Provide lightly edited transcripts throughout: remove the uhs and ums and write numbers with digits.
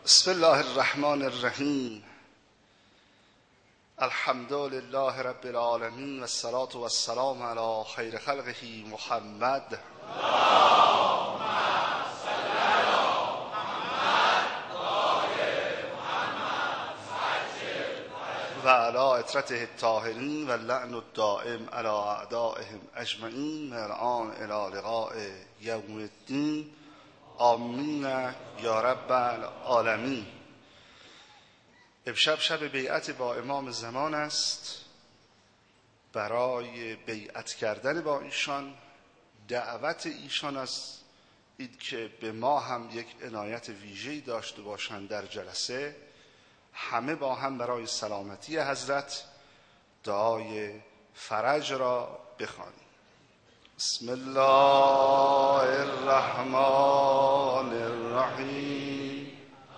بسم الله الرحمن الرحیم. الحمد لله رب العالمین و الصلاة و السلام علی خیر خلقه محمد و علی اطرته الطاهرین و اللعن الدائم علی اعدائهم اجمعین من الآن الی لقاء یوم الدین. آمین یا رب العالمین. امشب شب بیعت با امام زمان است. برای بیعت کردن با ایشان، دعوت ایشان از این که به ما هم یک عنایت ویژه‌ای داشته باشند در جلسه، همه با هم برای سلامتی حضرت دعای فرج را بخوانیم. بسم الله الرحمن الرحیم.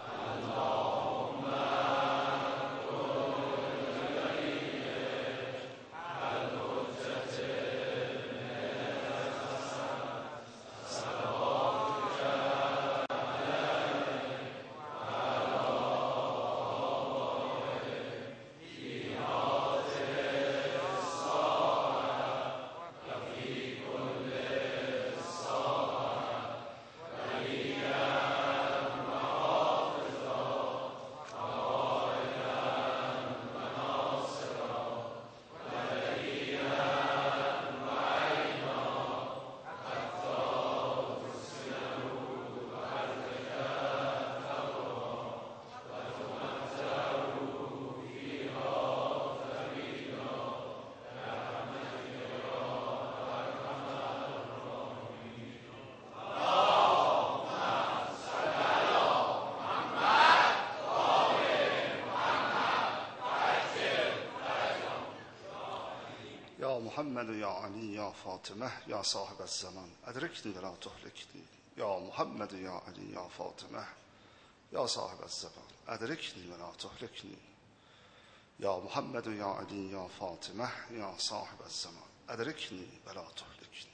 محمد یا علی یا فاطمه یا صاحب الزمان ادرکنی ولا تهلکنی. یا محمد یا علی یا فاطمه یا صاحب الزمان ادرکنی ولا تهلکنی. یا محمد یا علی یا فاطمه یا صاحب الزمان ادرکنی ولا تهلکنی.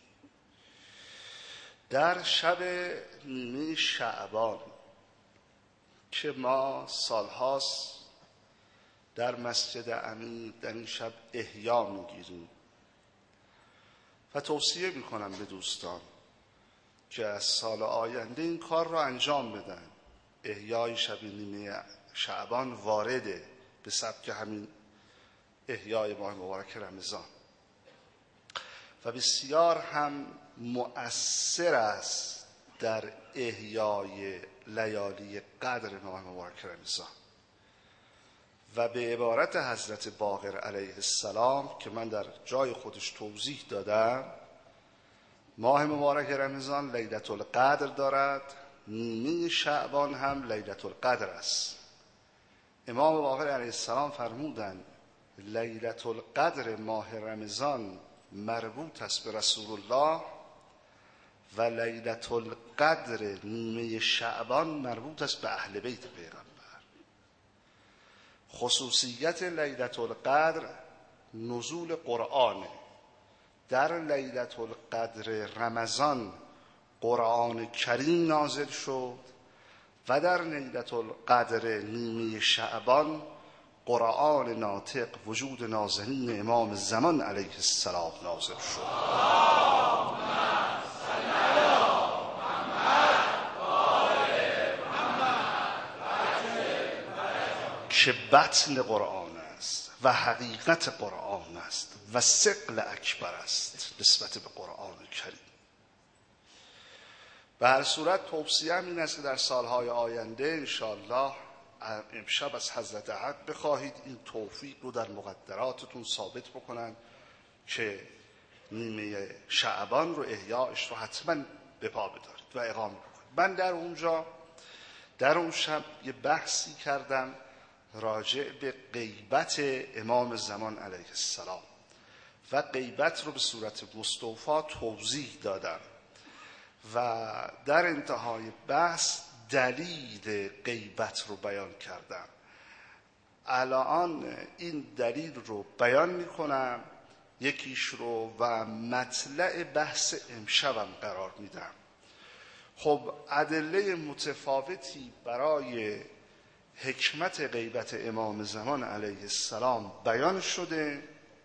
در شب نیمه شعبان که ما سالهاست در مسجد امیر در این شب احیا میگیریم و توصیه میکنم به دوستان که از سال آینده این کار را انجام بدن. احیای شب نیمه شعبان وارده به سبک همین احیای ماه مبارک رمضان و بسیار هم مؤثر است در احیای لیالی قدر ماه مبارک رمضان. و به عبارت حضرت باقر علیه السلام که من در جای خودش توضیح دادم، ماه مبارک رمضان لیلة القدر دارد، نیمه شعبان هم لیلة القدر است. امام باقر علیه السلام فرمودند لیلة القدر ماه رمضان مربوط است به رسول الله و لیلة القدر نیمه شعبان مربوط است به اهل بیت پیغمبر. خصوصیت لیلة القدر نزول قرآن. در لیلة القدر رمضان قرآن کریم نازل شد و در لیلة القدر نیمه شعبان قرآن ناطق وجود نازنین امام زمان علیه السلام نازل شد. که بطن قرآن است و حقیقت قرآن است و ثقل اکبر است نسبت به قرآن کریم. به هر صورت توصیه این است که در سالهای آینده انشاءالله امشب از حضرت حق بخواهید این توفیق رو در مقدراتتون ثابت بکنن که نیمه شعبان رو احیاش رو حتما به پا بدارید و اقامه بکنید. من در اون شب یه بحثی کردم راجع به غیبت امام زمان علیه السلام و غیبت رو به صورت مستوفا توضیح دادم و در انتهای بحث دلیل غیبت رو بیان کردم. الان این دلیل رو بیان میکنم یکیش رو و مطلع بحث امشبم قرار میدم. خب ادله متفاوتی برای حکمت غیبت امام زمان علیه السلام بیان شده.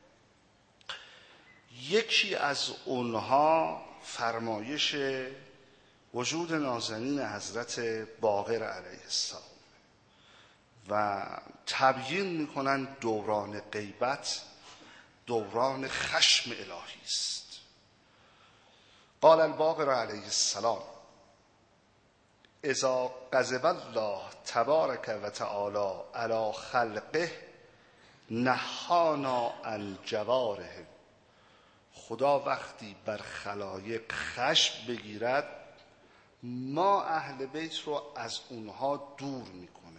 یکی از اونها فرمایش وجود نازنین حضرت باقر علیه السلام و تبیین میکنن دوران غیبت دوران خشم الهی است. قال الباقر علیه السلام اذا غضب الله تبارک و تعالی علی خلقه نهانا عن جواره. خدا وقتی بر خلایق خشم بگیرد ما اهل بیت رو از اونها دور میکنه.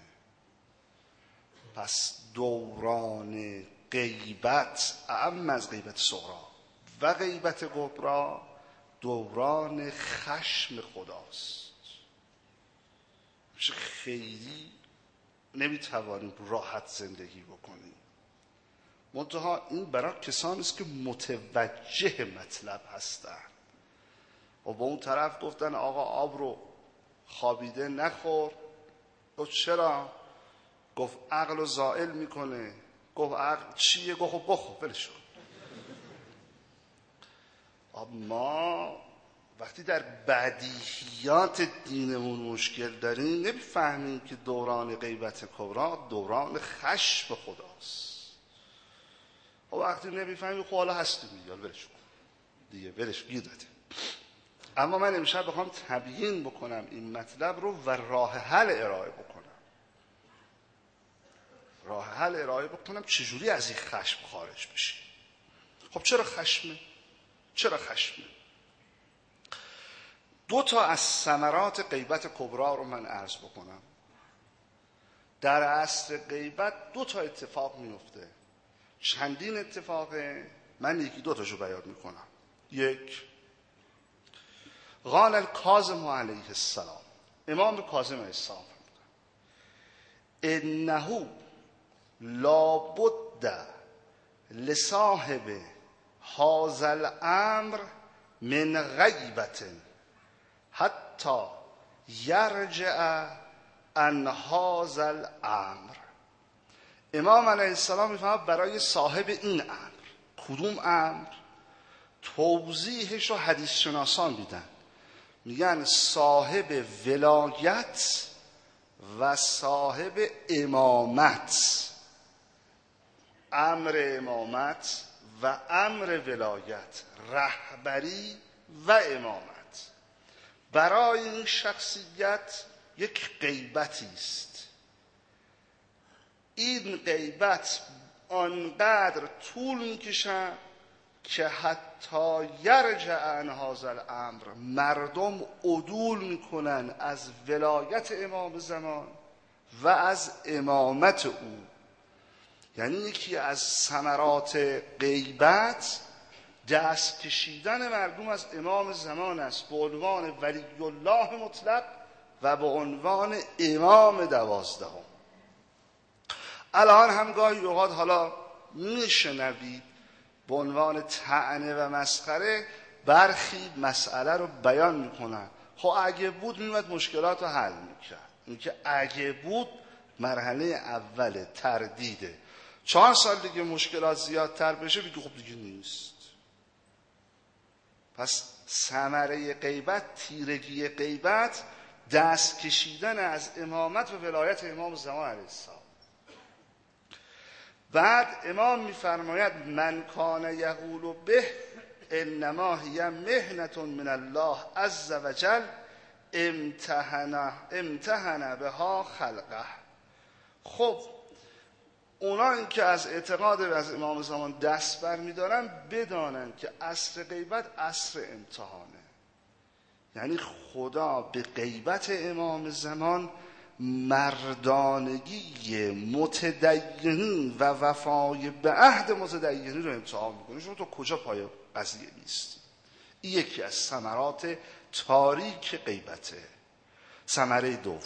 پس دوران غیبت اعم از غیبت صغرا و غیبت کبرا دوران خشم خداست. خیلی نمیتوانیم راحت زندگی بکنیم. منتها این برای کسانی است که متوجه مطلب هستن و با اون طرف گفتن آقا آب رو خوابیده نخور. گفت چرا؟ گفت عقل رو زائل میکنه. گفت عقل چیه؟ گفت بخور ولش کن. ما وقتی در بدیهیات دینمون مشکل داریم نمیفهمیم که دوران غیبت کبرا دوران خشم خداست. و وقتی نمیفهمیم خب حالا هستیم دیگه ولش گیر داده. اما من امشب بخوام تبیین بکنم این مطلب رو و راه حل ارائه بکنم چجوری از این خشم خارج بشیم. خب چرا خشمه؟ دو تا از ثمرات غیبت کبرا رو من عرض بکنم. در عصر غیبت دو تا اتفاق میفته. چندین اتفاقه، من یکی دو تاشو بیان میکنم. یک، قال الکاظم علیه السلام، امام کاظم علیه السلام انه لابد لصاحب هذا الامر من غیبت حتی یرجع عن هذا الامر. امام علیه السلام میفهمد برای صاحب این امر. کدوم امر؟ توضیحش رو حدیث شناسان میدن. میگن صاحب ولایت و صاحب امامت. امر امامت و امر ولایت، رهبری و امامت برای این شخصیت یک غیبتی است. این غیبت آنقدر طول میکشه که حتی یرجع عن هذا الامر، مردم عدول میکنن از ولایت امام زمان و از امامت او. یعنی یکی از ثمرات غیبت دست کشیدن مردم از امام زمان است به عنوان ولی الله مطلق و به عنوان امام 12. الان هم گاهی اوقات حالا میشنوید به عنوان طعنه و مسخره برخی مسئله رو بیان میکنن. خب اگه بود میمد مشکلات رو حل میکرد. این که اگه بود مرحله اول تردیده. 4 سال دیگه مشکلات زیادتر بشه بگی خب دیگه نیست. پس ثمره غیبت، تیرگی غیبت، دست کشیدن از امامت و ولایت امام زمان علیه السلام. بعد امام میفرماید من کان یقول به انما هی محنة من الله عز وجل امتحن بها خلقه. خب اونایی که از اعتقاد از امام زمان دست بر می‌دارن بدانن که عصر غیبت عصر امتحانه. یعنی خدا به غیبت امام زمان مردانگی متدینین و وفای به عهد متدینین رو امتحان میکنه. شما تو کجا پای قضیه نیستی؟ این یکی از ثمرات تاریک غیبته. ثمره دوم،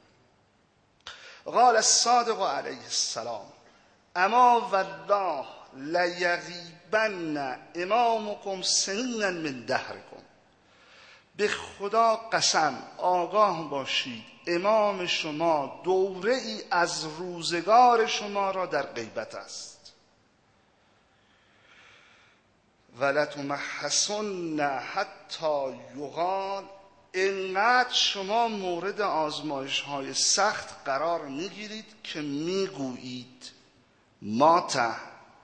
قال الصادق علیه السلام اما والله لیغیبن امامکم سنینا من دهرکم. به خدا قسم آگاه باشید امام شما دوره ای از روزگار شما را در غیبت است. ولتمحصن حتی یقال، اینقدر شما مورد آزمایش های سخت قرار میگیرید که میگویید مات،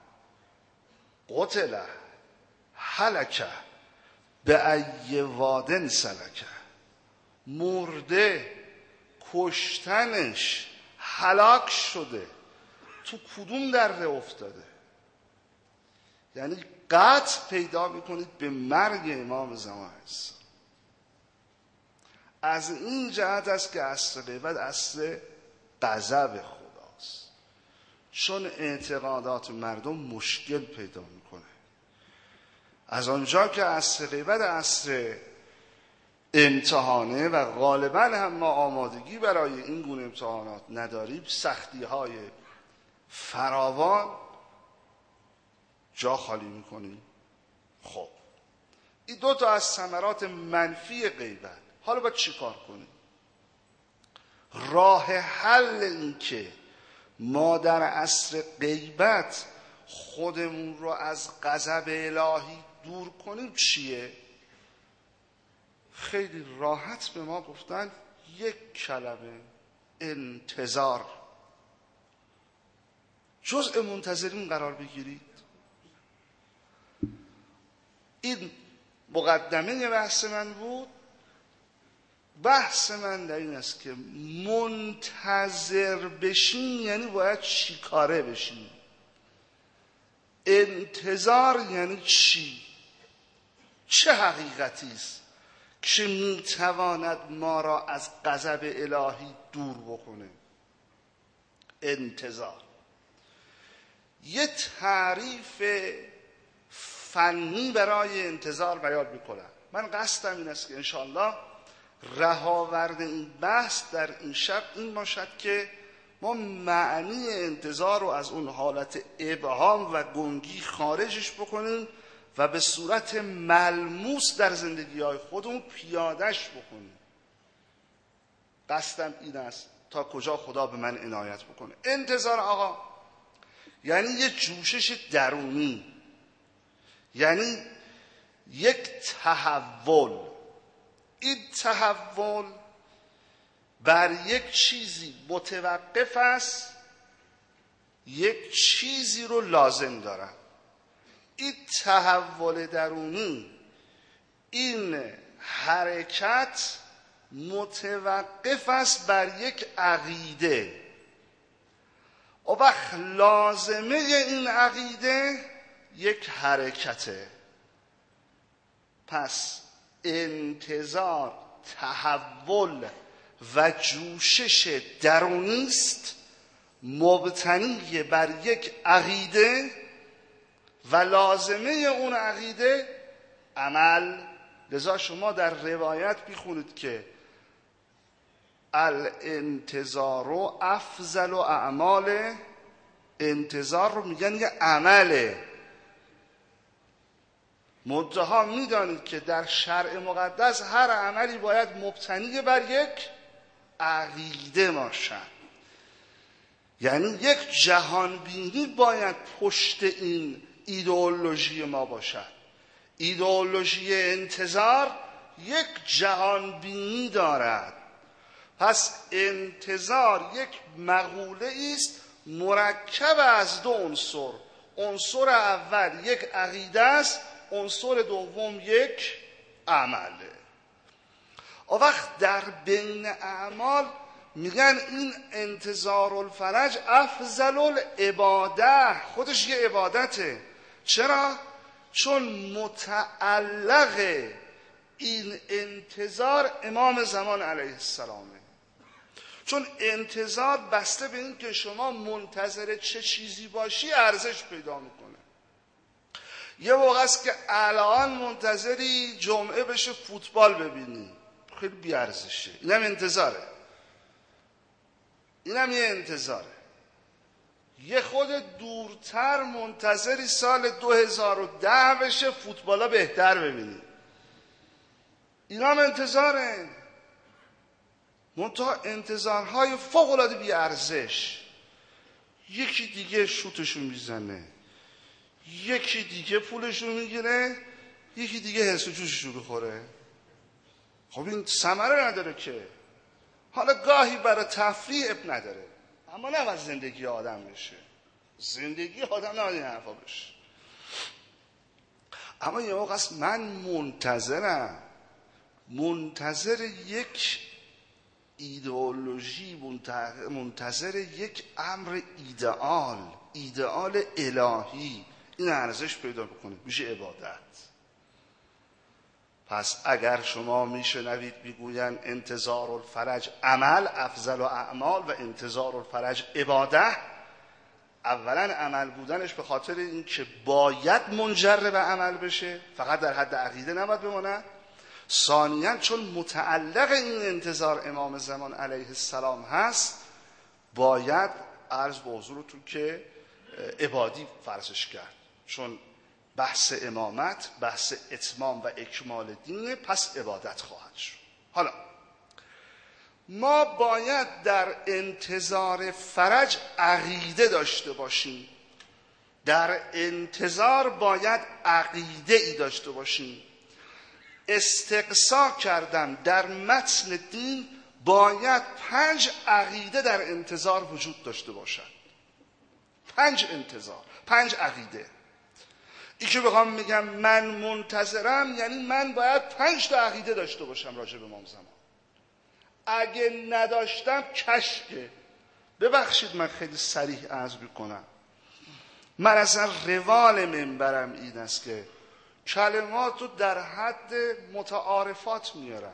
قتل، هلک، به ای وادن سلک. مرده، کشتنش، هلاک شده، تو کدوم دره افتاده؟ یعنی قطع پیدا میکنید به مرگ امام زمان است. از این جهت است که عصر غیبت عصر غضب خداست، چون اعتقادات مردم مشکل پیدا میکنه. از آنجا که عصر غیبت عصر امتحانه و غالبا هم ما آمادگی برای این گونه امتحانات نداریم، سختی های فراوان، جا خالی میکنیم. خب این دو تا از ثمرات منفی غیبت. حالا باید چی کار کنیم؟ راه حل این که ما در عصر غیبت خودمون رو از غضب الهی دور کنیم چیه؟ خیلی راحت به ما گفتن یک کلمه: انتظار. جزء منتظرین قرار بگیرید. این مقدمه بحث من بود. بحث من در این است که منتظر بشین یعنی باید چی کاره بشین؟ انتظار یعنی چی؟ چه حقیقتی است که میتواند ما را از غضب الهی دور بکنه؟ انتظار. یه تعریف فنی برای انتظار بیان میکنم. من قصدم این است که انشاءالله رهاورد این بحث در این شب این باشد که ما معنی انتظار رو از اون حالت ابهام و گنگی خارجش بکنیم و به صورت ملموس در زندگی های خودمون پیادش بکنیم. قصدم این است تا کجا خدا به من عنایت بکنه. انتظار آقا یعنی یه جوشش درونی، یعنی یک تحول. این تحول بر یک چیزی متوقف است، یک چیزی رو لازم دارد. این تحول درونی، این حرکت متوقف است بر یک عقیده. و وقت لازمه این عقیده یک حرکته. پس انتظار تحول و جوشش درونی است مبتنی بر یک عقیده و لازمه اون عقیده عمل. لذا شما در روایت میخونید که الانتظار افضل اعمال، انتظار رو میگن یه عمله. منتها میدانید که در شرع مقدس هر عملی باید مبتنی بر یک عقیده باشد. یعنی یک جهانبینی باید پشت این ایدئولوژی ما باشد. ایدئولوژی انتظار یک جهانبینی دارد. پس انتظار یک مقوله است مرکب از دو عنصر. عنصر اول یک عقیده است، عنصر دوم یک عمله. و وقت در بین اعمال میگن این انتظار الفرج افضل العباده، خودش یه عبادته. چرا؟ چون متعلق این انتظار امام زمان علیه السلامه. چون انتظار بسته به این که شما منتظر چه چیزی باشی ارزش پیدا میکنه. یه موقع است که الان منتظری جمعه بشه فوتبال ببینی، خیلی بیارزشه. اینم انتظاره، اینم یه انتظاره. یه خود دورتر منتظری سال 2010 بشه فوتبالا بهتر ببینی. اینا هم انتظاره، منتها انتظارهای فوق‌العاده بی‌ارزش. یکی دیگه شوتشون میزنه، یکی دیگه پولشون میگیره، یکی دیگه حس و جوششون بخوره. خب این ثمره نداره که. حالا گاهی برای تفریح اب نداره، اما نه از زندگی آدم بشه. زندگی آدم نه این حرفا بشه. اما یه موقع است من منتظر یک ایدئولوژی، منتظر یک امر ایدئال الهی، این ارزش پیدا بکنه، میشه عبادت. پس اگر شما میشنوید میگوین انتظار الفرج عمل افضل اعمال و انتظار الفرج عباده، اولا عمل بودنش به خاطر این که باید منجر به عمل بشه، فقط در حد عقیده نباید بمونه. ثانیاً چون متعلق این انتظار امام زمان علیه السلام هست، باید عرض به حضورتون که عبادی فرضش کرد، چون بحث امامت بحث اتمام و اکمال دینه، پس عبادت خواهد شد. حالا ما باید در انتظار فرج عقیده داشته باشیم، در انتظار باید عقیده ای داشته باشیم. استقصا کردم در متن دین باید 5 عقیده در انتظار وجود داشته باشد. 5 انتظار، 5 عقیده. این که بخوام میگم من منتظرم، یعنی من باید 5 تا عقیده داشته باشم راجع به امام زمان. اگه نداشتم کشکه. ببخشید من خیلی صریح عرض میکنم، من اصلا روال منبرم این است که کلمات رو در حد متعارفات میارم.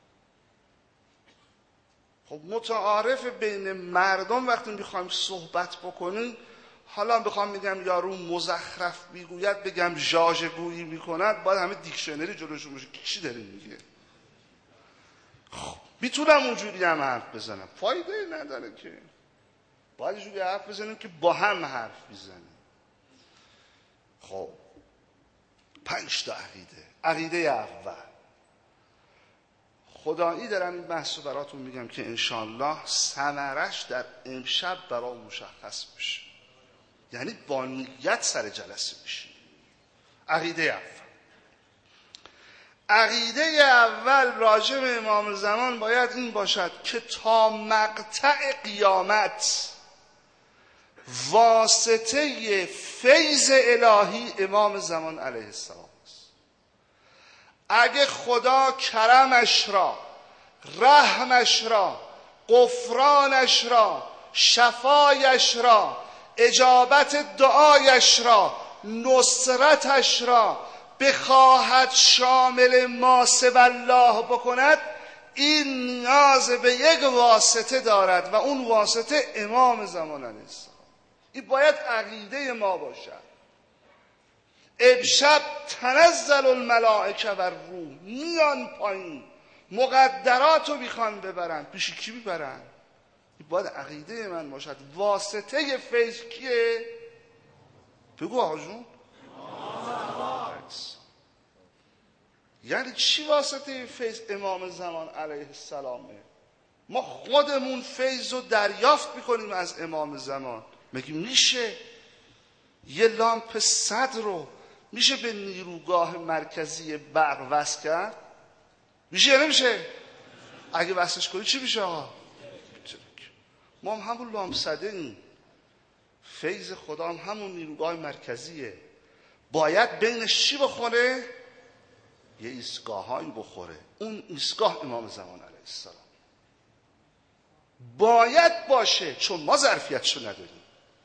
خب متعارف بین مردم وقتی میخوایم صحبت بکنیم، حالا بخوام میگم یارو مزخرف میگوید بگم ژاژ گویی میکند، باید همه دیکشنری جلوشون باشه چی داره میگه. خب میتونم اونجوری هم حرف بزنم، فایده نداره که. باید اینجوری حرف بزنیم که با هم حرف بزنیم. خب 5 تا عقیده اول خدایی دارم این بحث رو براتون میگم که انشالله ثمرش در امشب برای مشخص بشه، یعنی با نیت سر جلسه بشین. عقیده اول راجع به امام زمان باید این باشد که تا مقطع قیامت واسطه فیض الهی امام زمان علیه السلام است. اگه خدا کرمش را، رحمش را، غفرانش را، شفایش را، اجابت دعایش را، نصرتش را بخواهد شامل ما سوی الله بکند، این نیاز به یک واسطه دارد و اون واسطه امام زمان علیه السلام. این باید عقیده ما باشد. امشب تنزل الملائکه و روح، میان پایین مقدرات رو میخوان ببرن، پیش کی میبرن؟ این باید عقیده من باشد. واسطه فیض کیه؟ بگو آقا جون. یعنی چی واسطه فیض؟ امام زمان علیه السلامه. ما خودمون فیض رو دریافت میکنیم از امام زمان. میگیم میشه یه لامپ 100 رو میشه به نیروگاه مرکزی برق وصل کرد؟ میشه یا نمیشه؟ اگه وصلش کنی چی میشه آقا؟ ما هم همون لامپ 100 ایم. فیض خدا هم همون نیروگاه مرکزیه. باید بینش چی بخوره؟ یه ایستگاه هایی بخوره. اون ایستگاه امام زمان علیه السلام باید باشه، چون ما ظرفیتشو نداریم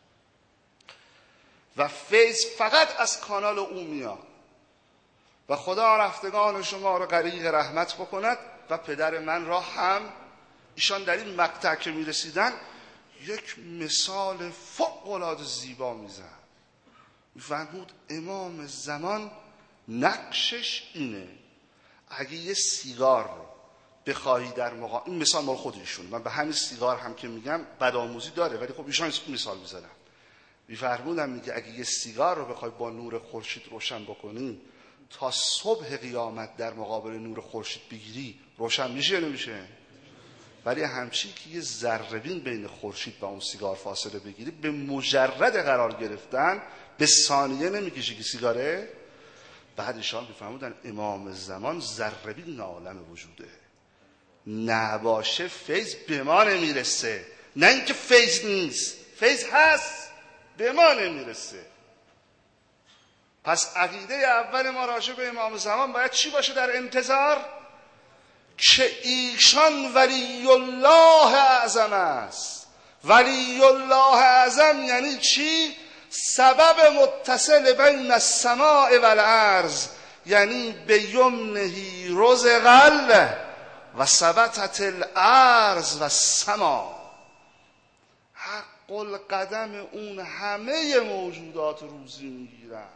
و فیض فقط از کانال او میاد. و خدا رفتگان شما رو غریق رحمت بکند و پدر من را هم. ایشان در این مقطع که میرسیدن یک مثال فوق‌العاده زیبا میزن. میفرمود امام زمان نقشش اینه، اگه یه سیگار رو بخواهی در این مثال مال خودشون، من به همین سیگار هم که میگم بدآموزی داره ولی خب ایشان مثال میزنن. میفرمودن میگه اگه یه سیگار رو بخوای با نور خورشید روشن بکنی تا صبح قیامت در مقابل نور خورشید بگیری روشن میشه یا نمیشه؟ ولی همچین که یه ذره‌بین بین خورشید و اون سیگار فاصله بگیری، به مجرد قرار گرفتن به ثانیه نمیکشه که سیگاره. بعد ایشان بفهمودن امام زمان ذره‌بین عالم وجوده، نباشه فیض به ما نمیرسه. نه اینکه فیض نیست، فیض هست، به ما نمیرسه. پس عقیده اول ما راجع به امام زمان باید چی باشه در انتظار؟ که ایشان ولی الله اعظم است. ولی الله اعظم یعنی چی؟ سبب متصل بین السماء و الارض، یعنی به یمنه رزق و ثبتت الارض و السما. حق القدم اون همه موجودات روزی میگیرن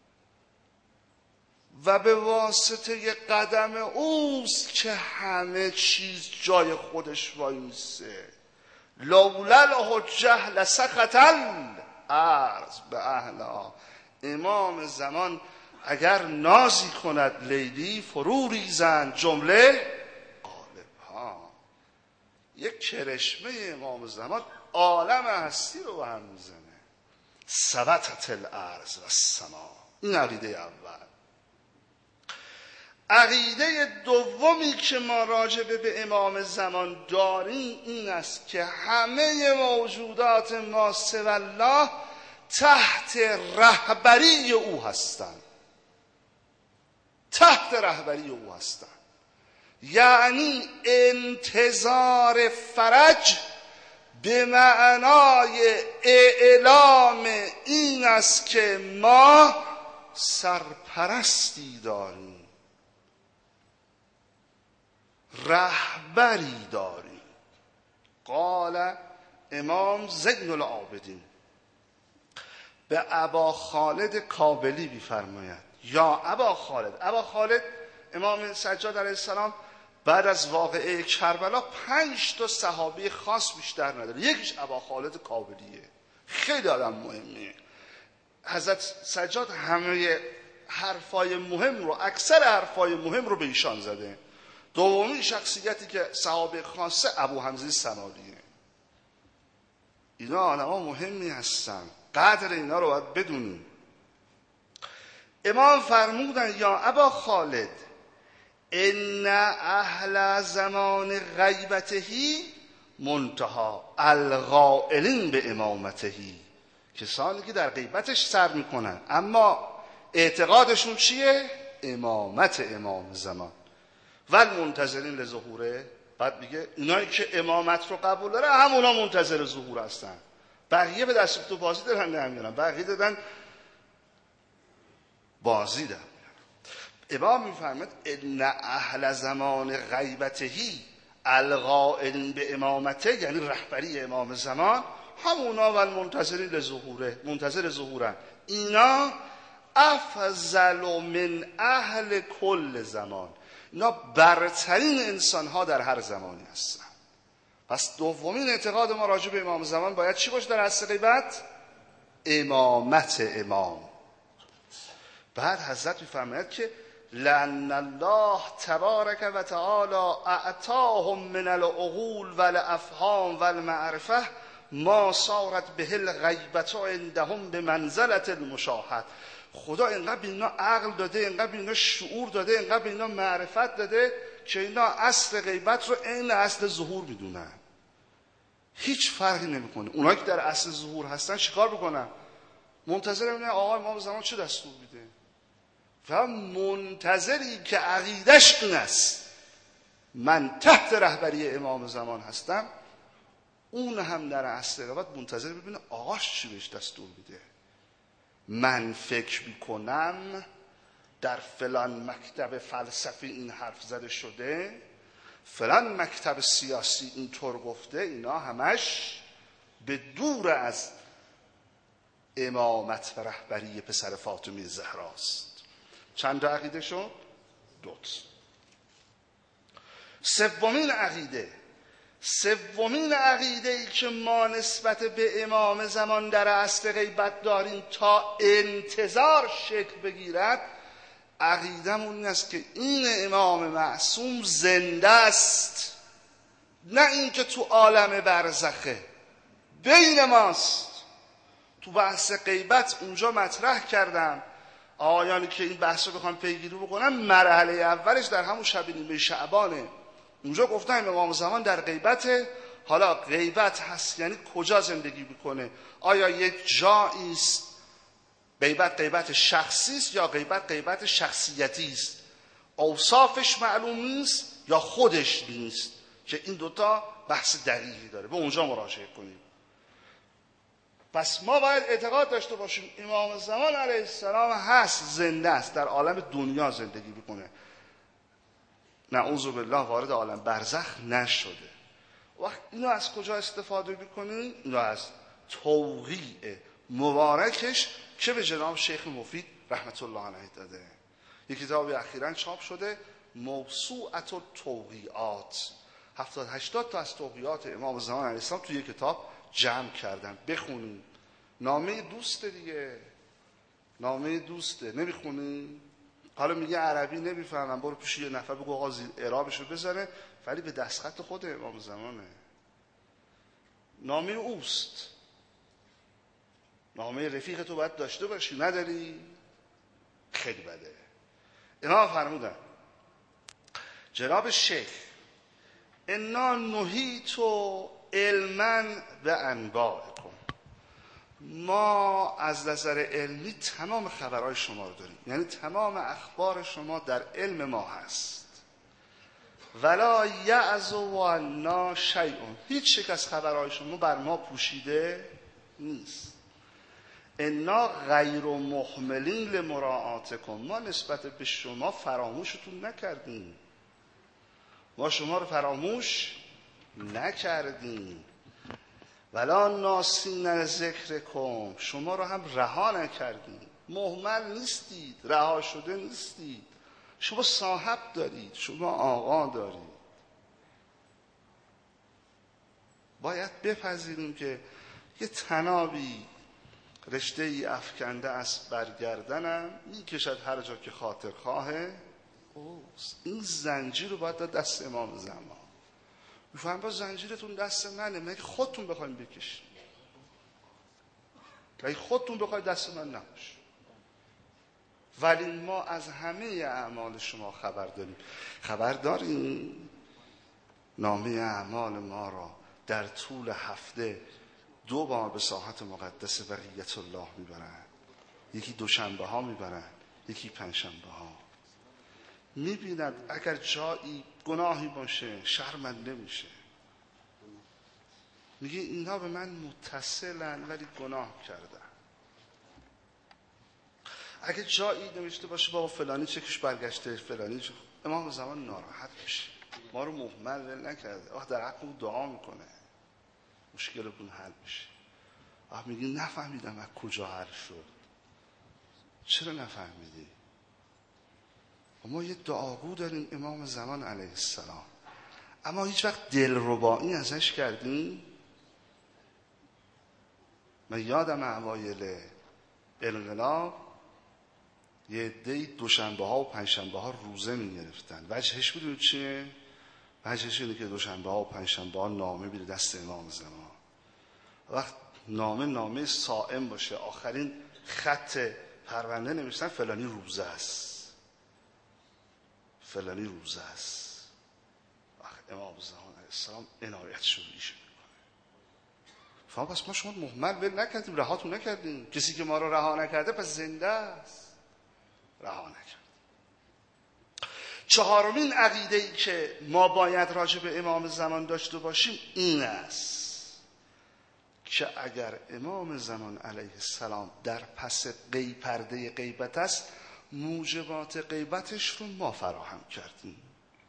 و به واسطه قدم اوست که همه چیز جای خودش وایسه. لولا الحجه لسقط الارض باهلها. امام زمان اگر نازی کند لیلی، فرو ریزند جمله قالب‌ها. یک کرشمه امام زمان عالم هستی رو به هم میزنه. ثبتت الارض و السما. این عقیده اول. عقیده دومی که ما راجبه به امام زمان داریم این است که همه موجودات ما سوی الله تحت رهبری او هستند. تحت رهبری او هستند، یعنی انتظار فرج به معنای اعلام این است که ما سرپرستی داریم، رهبری داریم. قال امام زین العابدین به ابا خالد کابلی می‌فرماید یا ابا خالد. ابا خالد امام سجاد علیه السلام بعد از واقعه کربلا 5 تا صحابی خاص بیشتر نداره، یکیش ابا خالد کابلیه، خیلی آدم مهمیه. حضرت سجاد همه حرفای مهم رو، اکثر حرفای مهم رو به ایشان زده. دومی شخصیتی که صحابه خاصه ابو حمزه سنابیه. اینا آدم‌ها مهمی هستن، قدر اینا رو باید بدونیم. امام فرمودن یا ابا خالد ان اهل زمان غیبتهی منتها القائلین به امامتهی. کسانی که در غیبتش سر میکنن اما اعتقادشون چیه؟ امامت امام زمان. ول منتظرین لظهوره. بعد میگه اینایی که امامت رو قبول داره همونا منتظر ظهور هستن. بقیه به دست تو بازی دارن نمیارن، بقیه دادن بازی دارن. امام میفرماید ان اهل زمان غیبتهی القائلین به امامته، یعنی رهبری امام زمان، همونا ول منتظرین لظهوره، منتظر ظهورن. اینا افضل من اهل کل زمان، اینا برترین انسان ها در هر زمانی هستن. پس دومین اعتقاد ما راجع به امام زمان باید چی باشه در عصر غیبت؟ امامت امام. بعد حضرت میفرماید که لأن الله تبارک و تعالی اعطاهم من العقول والافهام والمعرفه ما صارت به الغیبت عندهم به منزلت المشاهد. خدا اینقدر به اینا عقل داده، اینقدر به اینا شعور داده، اینقدر به اینا معرفت داده که اینا اصل غیبت رو عین اصل ظهور میدونن. هیچ فرقی نمیکنه. اونایی که در اصل ظهور هستن چیکار بکنن؟ منتظر ببینن آقا امام زمان چه دستور میده. و منتظری که عقیدش این است من تحت رهبری امام زمان هستم، اون هم در اصل غیبت منتظر ببینه آقاش چی بهش دستور میده. من فکر میکنم در فلان مکتب فلسفی این حرف زده شده، فلان مکتب سیاسی اینطور گفته. اینا همش به دور از امامت و رهبری پسر فاطمه زهراست. چند تا عقیده شد؟ 2. سومین عقیده ای که ما نسبت به امام زمان در عصر غیبت داریم تا انتظار شکل بگیرد، عقیدمون این است که این امام معصوم زنده است، نه اینکه تو عالم برزخه، بین ماست. تو بحث غیبت اونجا مطرح کردم آقایانی که این بحث رو بخوام پیگیری بکنم، مرحله اولش در همون شب نیمه شعبانه. اونجا گفتم امام زمان در غیبته. حالا غیبت هست یعنی کجا زندگی میکنه؟ آیا یک جایی است غیبت شخصی است یا غیبت شخصیتی است؟ اوصافش معلوم نیست یا خودش نیست، که این دوتا بحث دقیقی داره، به اونجا مراجعه کنیم. پس ما باید اعتقاد داشته باشیم امام زمان علیه السلام هست، زنده است، در عالم دنیا زندگی میکنه، نعوذ بالله وارد عالم برزخ نشده. وقت اینو از کجا استفاده میکنیم؟ اینو از توقیع مبارکش که به جناب شیخ مفید رحمت الله علیه داده. یک کتابی اخیراً چاپ شده، موسوعة التوقیعات، 70-80 تا از توقیعات امام زمان علیه السلام توی یک کتاب جمع کردن. بخونیم. نامه دوسته دیگه، نامه دوسته. نمیخونی؟ حالا میگه عربی نمیفهمم، برو پیش یه نفر بگو آقا اعرابشو بزنه، ولی به دستخط خود امام زمانه. نامه اوست. نامه رفیق تو باید داشته باشی، نداری؟ خیلی بده. اینا فرمودن جناب شیخ انا نهیت علما به انباءکم، ما از نظر علمی تمام خبرهای شما رو داریم، یعنی تمام اخبار شما در علم ما هست. ولا یعزو عنا شیء، هیچ یک از خبرهای شما بر ما پوشیده نیست. انا غیر محملین لمراعاتکم، ما نسبت به شما فراموشتون نکردیم، ما شما رو فراموش نکردیم. ولا ناسین ذکرکم، شما رو هم رها نکردیم. مهمل نیستید، رها شده نیستید، شما صاحب دارید، شما آقا دارید. باید بپذیریم که یه تنابی رشته ای افکنده است برگردنم، میکشد هر جا که خاطر خواهه اوست. این زنجیر رو باید داد دست امام زمان. میفهم با زنجیرتون دست منه، مگه خودتون بخوایم بکشید؟ مگه خودتون بخواید دست من نباشه؟ ولی ما از همه اعمال شما خبر داریم. خبر داریم نامه اعمال ما را در طول هفته 2 بار به ساحت مقدس بقیت الله میبرن، یکی دوشنبه ها میبرن، یکی پنجشنبه ها. میبیند اگر جایی گناهی باشه شرمنده میشه، میگه اینا به من متصلن ولی گناه کردن. اگه جایی نوشته باشه بابا فلانی چکش برگشته، فلانی چه، امام زمان ناراحت میشه، ما رو مهمل نکرده، آخه در حق اون دعا میکنه مشکلتون حل میشه. آخه میگی نفهمیدم از کجا حل شد. چرا نفهمیدی؟ ما یه دعاگو داریم امام زمان علیه السلام، اما هیچ وقت دلربایی ازش کردیم؟ من یادم اوایل انقلاب یه عده‌ای دوشنبه ها و پنجشنبه ها روزه میگرفتن. وجهش بدون چیه؟ وجهش اینه که دوشنبه ها و پنجشنبه ها نامه بیره دست امام زمان. وقت نامه صائم باشه، آخرین خط پرونده نمیشتن فلانی روزه است، فلانی روزه است. امام زمان علیه السلام عنایت شروعیش میکنه. فهم پس ما شما مهمل ول نکردیم، رهاتون نکردیم. کسی که ما رو رها نکرده پس زنده است، رها نکرد. 4مین عقیده‌ای که ما باید راجع به امام زمان داشته باشیم این است که اگر امام زمان علیه السلام در پس پرده غیبت است، موجبات غیبتش رو ما فراهم کردیم.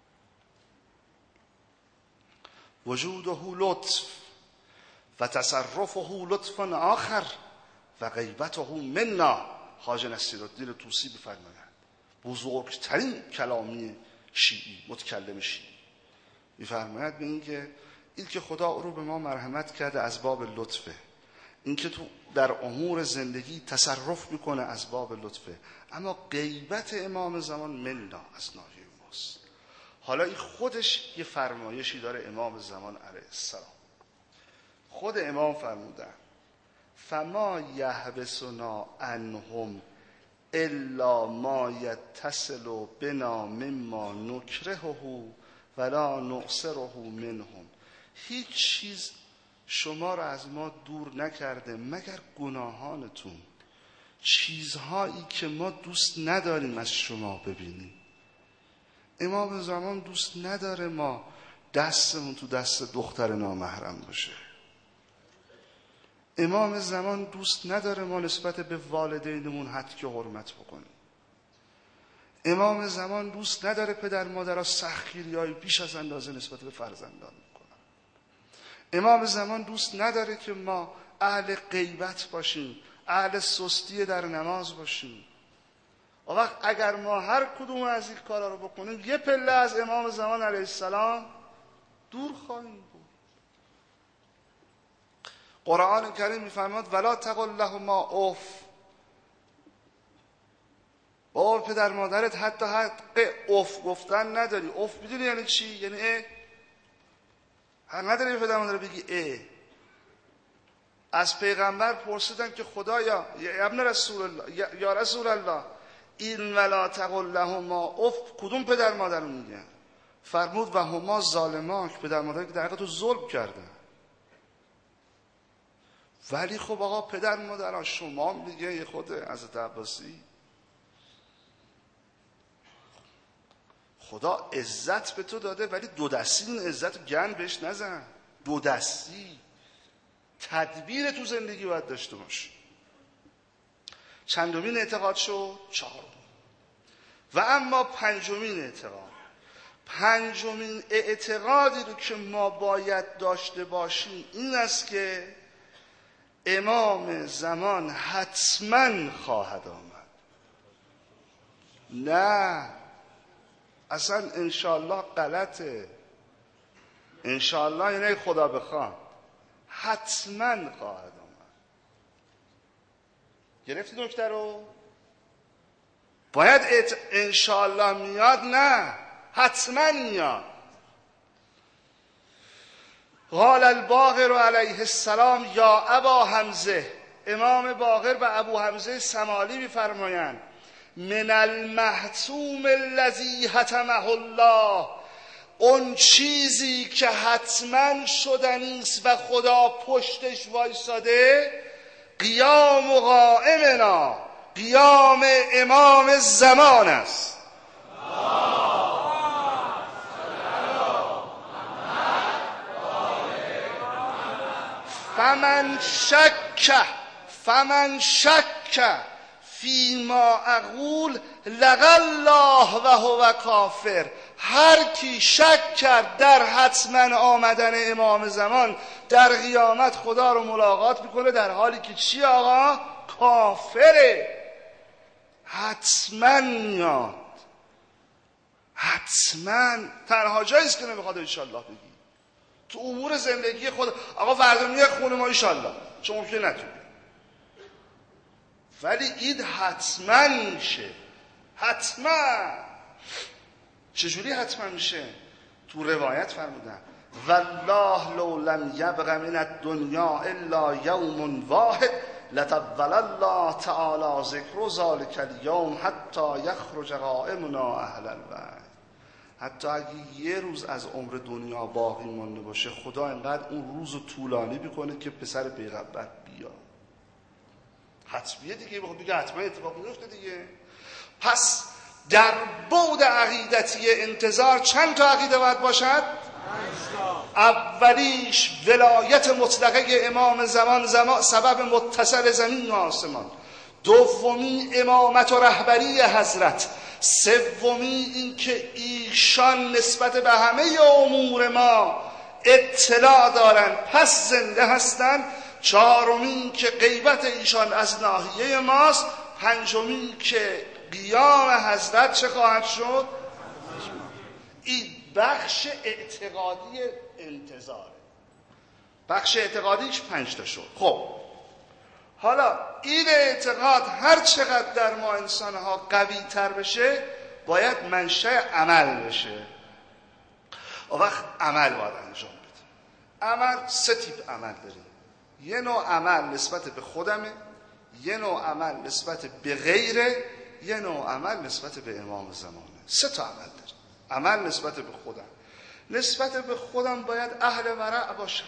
وجوده لطف و تصرفه لطف آخر و غیبته منا. خواجه نصیرالدین طوسی بفرمایند بزرگترین کلامی شیعی، متکلم شیعی، میفرماید به این که خدا او رو به ما مرحمت کرده از باب لطفه، اینکه تو در امور زندگی تصرف میکنه از باب لطفه. اما غیبت امام زمان منا از ناحیه ماست. حالا این خودش یه فرمایشی داره امام زمان علیه السلام. خود امام فرمودن فما یحبسنا عنهم الا ما یتصل بنا مما نکرهه ولا نؤثره منهم. هیچ چیز شما را از ما دور نکرده مگر گناهانتون، چیزهایی که ما دوست نداریم از شما ببینیم. امام زمان دوست نداره ما دستمون تو دست دختر نامحرم باشه. امام زمان دوست نداره ما نسبت به والدینمون حد حرمت بکنیم. امام زمان دوست نداره پدر مادرها سختگیری‌های بیش از اندازه نسبت به فرزندان میکنن. امام زمان دوست نداره که ما اهل غیبت باشیم، اهل سستی در نماز باشیم. و وقت اگر ما هر کدوم از این کارا رو بکنیم یه پله از امام زمان علیه السلام دور خواهیم بود. قرآن کریم میفرماد ولا تقل لهما اف. بابا پدر مادرت حتی حق اف گفتن نداری. اف میدونی یعنی چی؟ یعنی هر نداری پدر مادر بگی از پیغمبر پرسیدن که خدایا یا ابن رسول الله یا رسول الله این ولا تقل لهما اف کدوم پدر مادر رو میگن؟ فرمود و هما ظالمان، که پدر مادر که در حقیقت تو ظلم کردن. ولی خب آقا پدر مادر شما میگه یه خود حضرت عباسی خدا عزت به تو داده ولی دو دستی این عزت رو گن بهش نزن. دو دستی تدبیر تو زندگی باید داشته باش. چندمین اعتقاد شد؟ چهارم. و اما پنجمین اعتقاد، پنجمین اعتقادی رو که ما باید داشته باشیم این است که امام زمان حتما خواهد آمد. نه اصلا انشاءالله غلطه. انشاءالله یعنی خدا بخواد حتما خواهد آمد. گرفتی نکته رو؟ باید انشاءالله میاد؟ نه حتما میاد. قال الباقر علیه السلام یا ابا حمزه، امام باقر و ابو حمزه سمالی میفرمایند من المحتوم الذی حتمه الله، اون چیزی که حتما شدنیست و خدا پشتش وایساده، قیام قائمنا، قیام امام زمان است. فمن شک فیما اقول لقى الله و هو کافر. هر کی شک کرد در حتما آمدن امام زمان در قیامت خدا رو ملاقات میکنه در حالی که چی آقا؟ کافره. حتما میاد، حتما. تنها جاییست که نمیخواد انشالله بگی تو امور زندگی خود. آقا فردا میاد خونه ما انشالله، چون ممکنه نتونی، ولی این حتما میشه. حتما. چجوری حتما میشه؟ تو روایت فرمودن والله لو لم یبق من الدنیا الا یوم واحد لطول الله تعالی ذکر ذلک اليوم حتی یخرج قائمنا اهل البیت. حتی اگه یه روز از عمر دنیا باقی مونده باشه خدا انقدر اون روز رو طولانی میکنه که پسر پیغمبر بیاد. حتمیه دیگه، بخواد دیگه حتما اتفاق میفته دیگه. پس در بعد عقیدتی انتظار چند تا عقیده باید باشد؟ اولیش ولایت مطلقه امام زمان سبب متصل زمین و آسمان. دومی امامت و رهبری حضرت. سومی این که ایشان نسبت به همه امور ما اطلاع دارن پس زنده هستن. چهارمی که غیبت ایشان از ناحیه ماست. پنجمی که قیام حضرت چه خواهد شد؟ این بخش اعتقادی انتظاره. بخش اعتقادیش 5 تا شد. خب حالا این اعتقاد هر چقدر در ما انسانها قوی تر بشه باید منشأ عمل بشه. و وقت عمل باید انجام بدیم. عمل 3 تیپ عمل داریم. یه نوع عمل نسبت به خودمه، یه نوع عمل نسبت به غیره، یه نوع عمل نسبت به امام زمانه. 3 تا عمل داریم. عمل نسبت به خودم. نسبت به خودم باید اهل ورع باشم.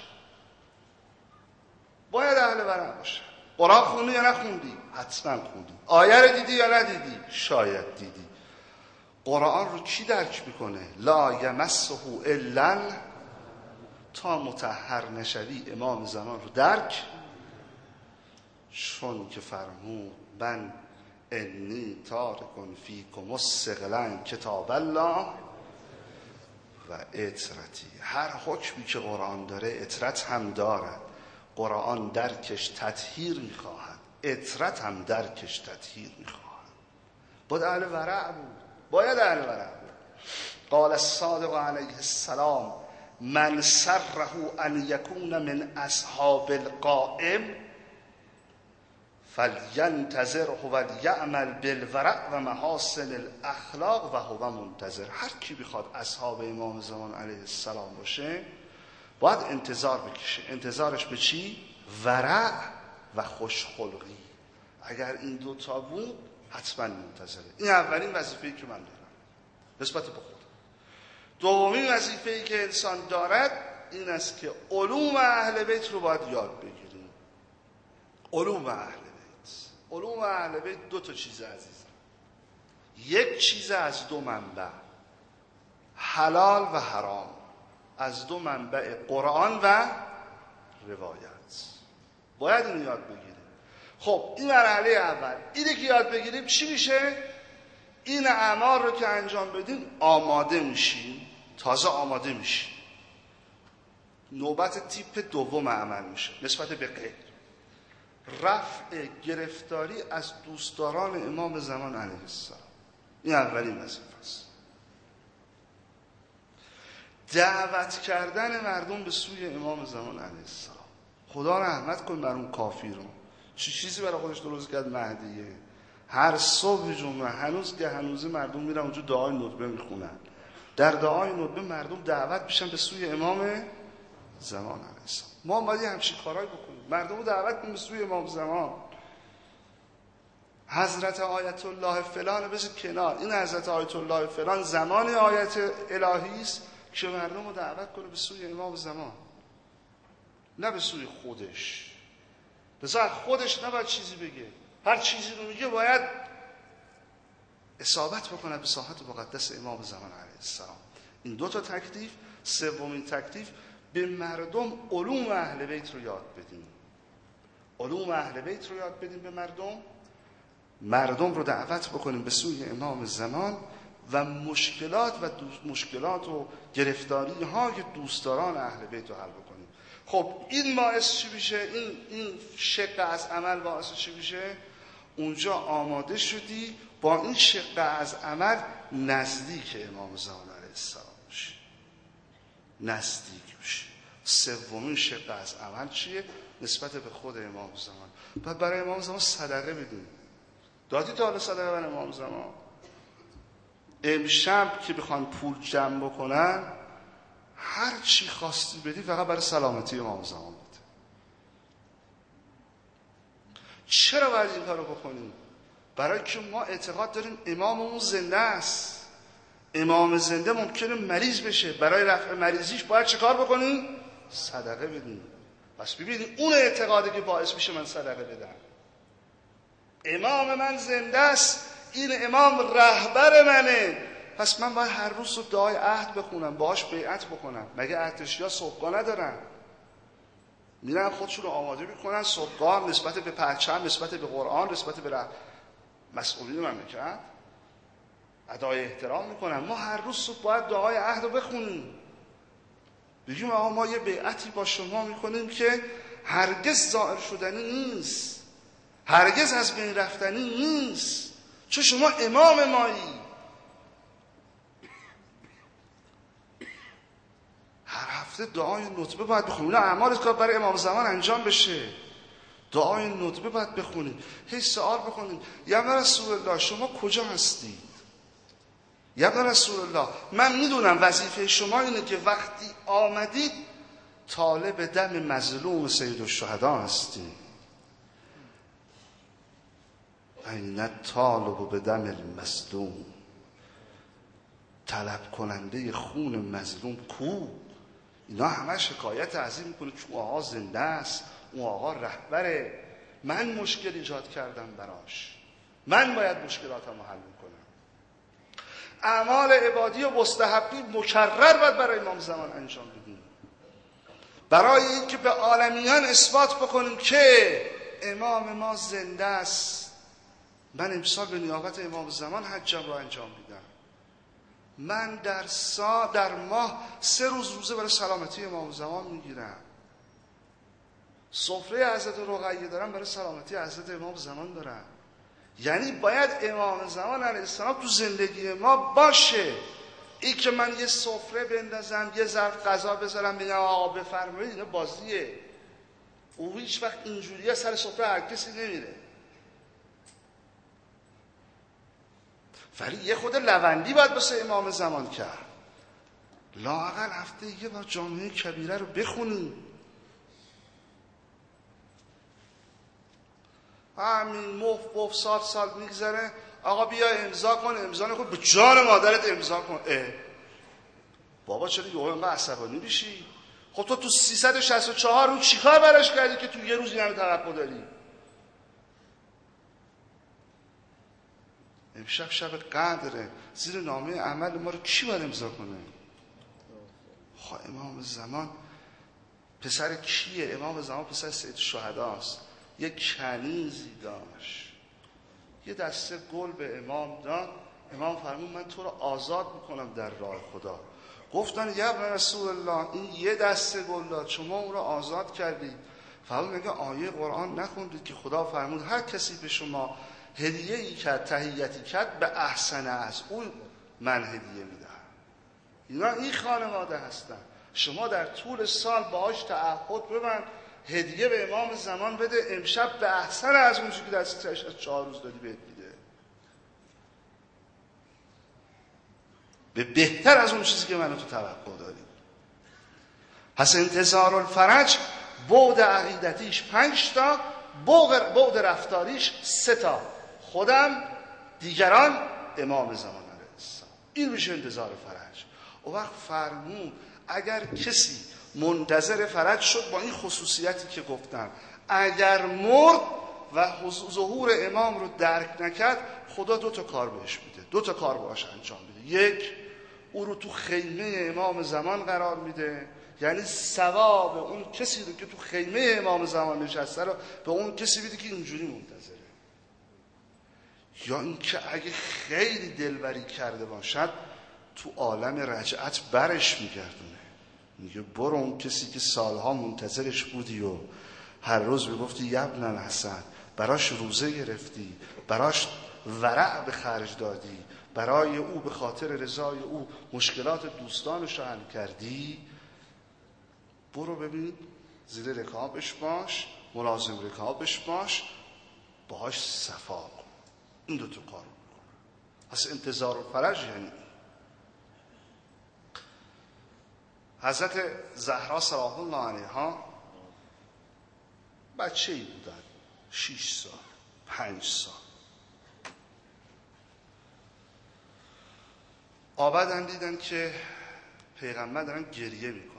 باید اهل ورع باشم. قرآن خوندی یا نخوندی؟ حتما خوندی. آیه رو دیدی یا ندیدی؟ شاید دیدی. قرآن رو کی درک میکنه؟ لا یمسه الا، تا مطهر نشوی امام زمان رو درک، چون که فرمود من انی تارکن فیکم الثقلین کتاب الله و اطرتی. هر حکمی که قرآن داره اطرت هم دارد. قرآن درکش تطهیر میخواهد، اطرت هم درکش تطهیر میخواهد. باید اهل ورع بود. باید اهل ورع بود. قال الصادق علیه السلام من سره ان یکون من اصحاب القائم فلینتظره ولیعمل بالورع و محاسن الاخلاق و هو منتظر. هر کی بخواد اصحاب امام زمان علیه السلام باشه باید انتظار بکشه. انتظارش به چی؟ ورع و خوشخلقی. اگر این 2 تا بود حتما منتظره. این اولین وظیفه‌ای که من دارم نسبت به خودم. دومین وظیفه‌ای که انسان دارد این است که علوم اهل بیت رو باید یاد بگیریم. علوم اهل بیت. علوم اهل بیت 2 تا چیز عزیزم. یک چیز از 2 منبع، حلال و حرام، از 2 منبع قرآن و روایت. باید اینو یاد بگیریم. خب این مرحله اول. اینه که یاد بگیریم چی میشه؟ این اعمال رو که انجام بدیم آماده میشیم. تازه آماده میشیم. نوبت تیپ دوم عمل میشه نسبت به غیر. رفع گرفتاری از دوستداران امام زمان علیه السلام. این اولین وظیفه است. دعوت کردن مردم به سوی امام زمان علیه السلام. خدا رحمت کن بر اون کافرون. چیزی برای خودش درست کرد مهدیه. هر صبح جمعه هنوز مردم میرن اونجا دعای ندبه میخونن. در دعای ندبه مردم دعوت میشن به سوی امام زمان علیه السلام. ما باید همچین کارهایی بکنیم. مردم رو دعوت کنیم به سوی امام زمان. حضرت آیت الله فلان بذار کنار. این حضرت آیت الله فلان زمان آیت الهی است که مردم رو دعوت کنه به سوی امام زمان، نه به سوی خودش. بذار خودش نباید چیزی بگه. هر چیزی رو میگه باید اصابت بکنه به ساحت مقدس امام زمان علیه السلام. این 2 تا تکلیف. سومین تکلیف به مردم علوم اهل بیت رو یاد بدیم. علوم اهل بیت رو یاد بدیم به مردم رو دعوت بکنیم به سوی امام زمان و مشکلات و گرفتاری های دوستداران اهل بیت رو حل بکنیم. خب این باعث چی میشه؟ این شق از عمل باعث چی میشه؟ اونجا آماده شدی با این شق از عمل نزدیک امام زمان علیه السلام بشی. نزدیک بشی. سومین شق از عمل چیه؟ نسبت به خود امام زمان. بعد برای امام زمان صدقه بدیم. دادی تا حالا صدقه برای امام زمان؟ امشب که بخوان پول جمع بکنن هر چی خواستی بدی فقط برای سلامتی امام زمان بده. چرا باید این کارو بکنیم؟ برای که ما اعتقاد داریم اماممون زنده است. امام زنده ممکنه مریض بشه. برای رفع مریضیش باید چه کار بکنیم؟ صدقه بدیم. پس ببینید اون اعتقاده که باعث میشه من صدقه بدم. امام من زنده است، این امام رهبر منه، پس من باید هر روز صبح دعای عهد بخونم، باهاش بیعت بکنم. مگه ارتشی‌ها صبحگاه ندارن؟ میرن خودشون رو آماده میکنن صبحگاه نسبت به پرچم، نسبت به قرآن، نسبت به مسئولین مملکت ادای احترام میکنن. ما هر روز صبح باید دعای عهد رو بخونیم، بگیم آقا ما یه بیعتی با شما میکنیم که هرگز ظاهر شدنی نیست، هرگز از بین رفتنی نیست، چون شما امام مایی. هر هفته دعای نطبه باید بخونیم. اینا اعمال کار برای امام زمان انجام بشه. دعای ندبه باید بخونید، هی سوال بکنید یا رسول الله شما کجا هستید؟ یا رسول الله من میدونم وظیفه شما اینه که وقتی آمدید طالب دم مظلوم سید الشهدا هستید. این طالب به دم المظلوم، طلب کننده خون مظلوم کو؟ اینا همه شکایت از این میکنه که اون آقا زنده است، اون آقا رهبره، من مشکل ایجاد کردم براش، من باید مشکلاتم رو حل میکنم. اعمال عبادی و مستحبی مکرر باید برای امام زمان انجام بدیم، برای اینکه به عالمیان اثبات بکنیم که امام ما زنده است. من امسال به نیابت امام زمان حجم رو انجام میدم. من در ماه 3 روز روزه برای سلامتی امام زمان میگیرم. سفره حضرت رقیه دارم برای سلامتی حضرت امام زمان دارم. یعنی باید امام زمان علیه السلام تو زندگی ما باشه. این که من یه سفره بندازم، یه ظرف غذا بذارم، بگم آقا بفرمایید، اینا بازیه. او هیچ وقت اینجوریه سر سفره هر کسی نمیره. ولی یه خود لوندی باید واسه امام زمان کرد. لااقل هفته یه بار جامعه کبیره رو بخونیم. همین مف سال میگذره، آقا بیا امضا کن، امضا نکن، به جان مادرت امضا کن. بابا چرا یه اینقدر عصبانی میشی؟ خب تو 364 روز چیکار براش کردی که تو یه روز اینو توقع داری؟ امشب شب قدره، زیر نامه عمل ما رو کی باید امضا کنه؟ خب امام زمان پسر کیه؟ امام زمان پسر سید الشهداست. یک کنیزی داشت، یه دسته گل به امام داد. امام فرمود من تو رو آزاد میکنم در راه خدا. گفتن یا رسول الله این یه دسته گل داد، شما اون رو آزاد کردید. فرمود مگه آیه قرآن نخوندید که خدا فرمود هر کسی به شما هدیه ای کرد، تحیتی کرد، به احسن از اون من هدیه میدم. اینا این خانواده هستن. شما در طول سال باهاش تعهد ببند، هدیه به امام زمان بده، امشب به احسن از اون چیزی که دستش از 4 روز دادی بهت میده، به بهتر از اون چیزی که منو تو توقع داری. پس انتظار الفرج بعد عقیدتیش 5 تا، بعد رفتاریش 3 تا، خودم، دیگران، امام زمان علیه السلام. این میشه انتظار فرج. اون وقت فرمود اگر کسی منتظر فرج شد با این خصوصیتی که گفتم، اگر مرد و ظهور امام رو درک نکرد، خدا 2 تا کار بهش میده، 2 تا کار باهاش انجام میده. یک، او رو تو خیمه امام زمان قرار میده، یعنی ثواب اون کسی رو که تو خیمه امام زمان نشسته رو به اون کسی میده که اینجوری منتظره. یا اینکه اگه خیلی دلبری کرده باشد تو عالم رجعت برش میگردونه، میگه برو اون کسی که سالها منتظرش بودی و هر روز میگفتی یبن الحسن، براش روزه گرفتی، براش ورع به خرج دادی، برای او به خاطر رضای او مشکلات دوستانش رو حل کردی، برو ببین زیر رکابش باش، ملازم رکابش باش، باهاش صفا کن. این 2 تا کار رو میکنه. پس انتظار الفرج یعنی حضرت زهرا سلام الله علیها بچه‌ای بودن، 6 سال 5 سال. آمدن دیدن که پیغمبر دارن گریه میکنن.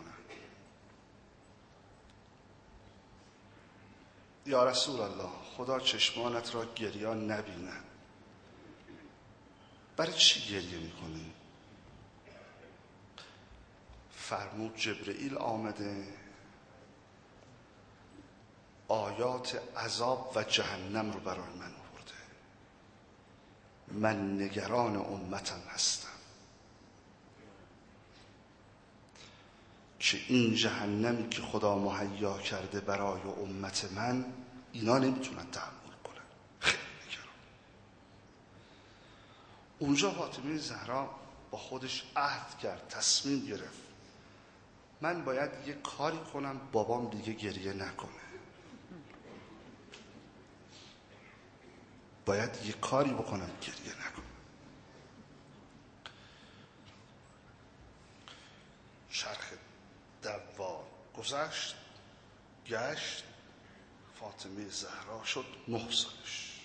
یا رسول الله خدا چشمانت را گریان نبینن، برای چی گریه میکنی؟ فرمود جبرئیل آمده آیات عذاب و جهنم رو برای من آورده، من نگران امتم هستم که این جهنمی که خدا مهیا کرده برای امت من اینا نمیتونن تحمل کنن، خیلی نگران. اونجا فاطمه زهرا با خودش عهد کرد، تصمیم گرفت من باید یه کاری کنم بابام دیگه گریه نکنه. باید یه کاری بکنم گریه نکنم. چرخ دوار گذشت، گشت، فاطمه زهرا شد 9 سالش.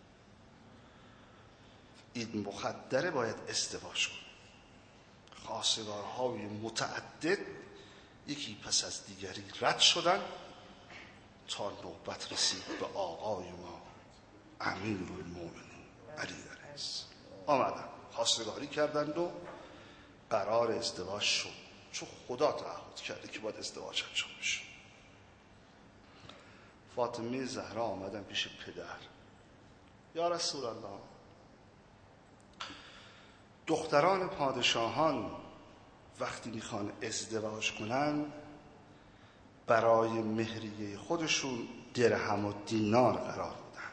این مخدره باید ازدواج کنه. خواستگارهای متعدد یکی پس از دیگری رد شدن تا نوبت رسید به آقای ما امیرالمومنین علی علیه السلام. آمدن خواستگاری کردند و قرار ازدواج شد، چون خدا تعهد کرده که باید ازدواج انجام بشه. فاطمه زهرا آمدن پیش پدر. یا رسول الله، دختران پادشاهان وقتی میخوان ازدواج کنن برای مهریه خودشون درهم و دینار قرار میدن.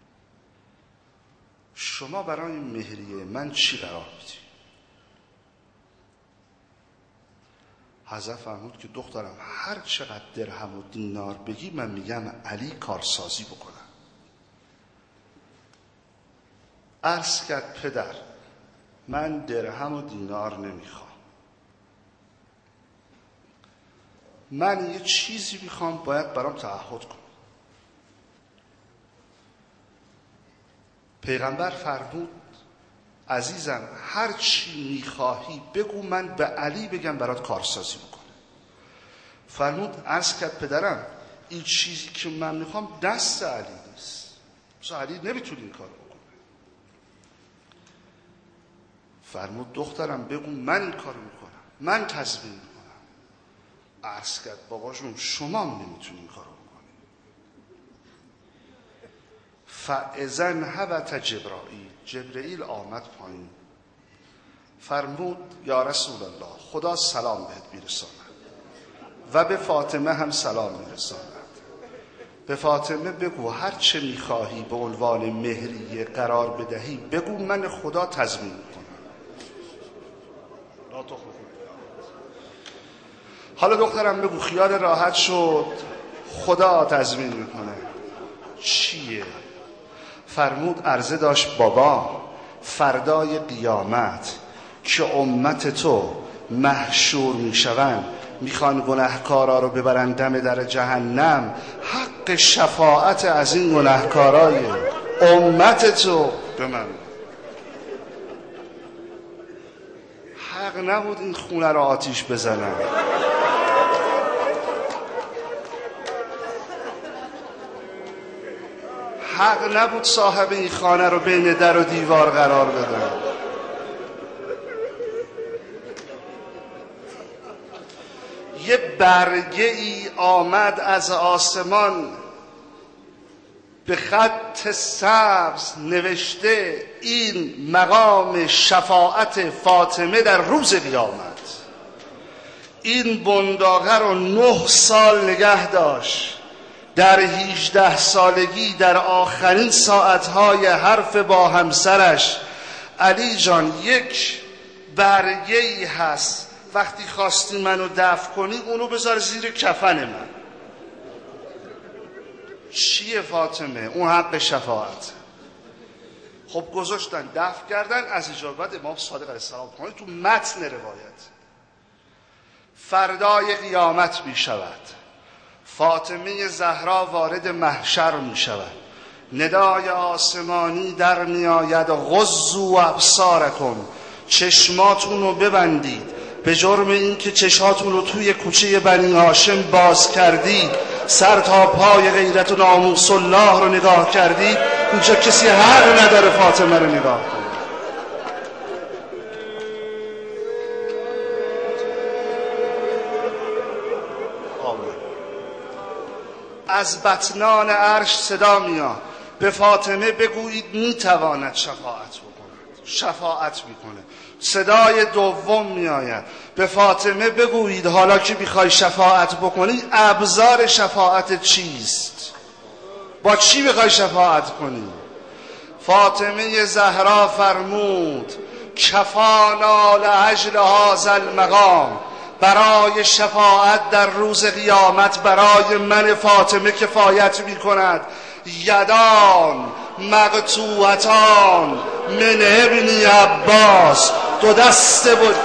شما برای مهریه من چی قرار میدی؟ حضرت فرمود که دخترم هر چقدر درهم و دینار بگی من میگم علی کارسازی بکنم. عرض کرد پدر من درهم و دینار نمیخوام، من یه چیزی میخوام باید برام تعهد کنم. پیغمبر فرمود عزیزم هر چی میخواهی بگو من به علی بگم برات کارسازی بکنه. فرمود عرض کرد پدرم این چیزی که من میخوام دست علی نیست، مثلا علی نمیتونه این کار بکنه. فرمود دخترم بگو من این کار میکنم، من تضمین میکنم. عرض کرد باباشون شما نمیتونی این کار بکنی. فاذا هبط جبرائیل آمد پایین. فرمود یا رسول الله خدا سلام بهت میرساند و به فاطمه هم سلام میرساند. به فاطمه بگو هر چه میخواهی به عنوان مهریه قرار بدهی بگو من خدا تضمین میکنم. حالا دخترم بگو خیال راحت شد خدا تضمین میکنه. چیه؟ فرمود عرضه داشت بابا فردای قیامت که امت تو محشور میشوند میخوان گناهکارا رو ببرن دم در جهنم، حق شفاعت از این گناهکارای امت تو به من. حق نبود این خونه رو آتیش بزنن. حق نبود صاحب این خانه رو بین در و دیوار قرار بدن. یه برگه ای آمد از آسمان به خط سبز نوشته این مقام شفاعت فاطمه در روز قیامت. این بنداغه رو 9 سال نگه داشت. در 18 سالگی در آخرین ساعتهای حرف با همسرش علی جان یک برگه ای هست وقتی خواستی منو دفن کنی اونو بذار زیر کفن من. چیه فاطمه؟ اون حق شفاعت. خب گذاشتن دفن کردن. از اجابت امام صادق علیه السلام تو متن روایت فردای قیامت می شود. فاطمه زهرا وارد محشر می شود. ندای آسمانی در می آید غضوا ابصارکم، چشماتون رو ببندید به جرم این که چشماتون رو توی کوچه بنی هاشم باز کردید، سر تا پای غیرت و ناموس الله رو نگاه کردید. اینجا کسی حق نداره فاطمه رو نگاه کنه. از بطنان عرش صدا میاد به فاطمه بگویید میتواند شفاعت بکند. شفاعت میکنه. صدای دوم میآید به فاطمه بگویید حالا که میخوای شفاعت بکنی ابزار شفاعت چیست؟ با چی میخوای شفاعت کنی؟ فاطمه زهرا فرمود کفانا لاجل هذا المقام برای شفاعت در روز قیامت برای من فاطمه کفایت می کند. یدان مقطوعتان من ابن عباس، دو دسته بود.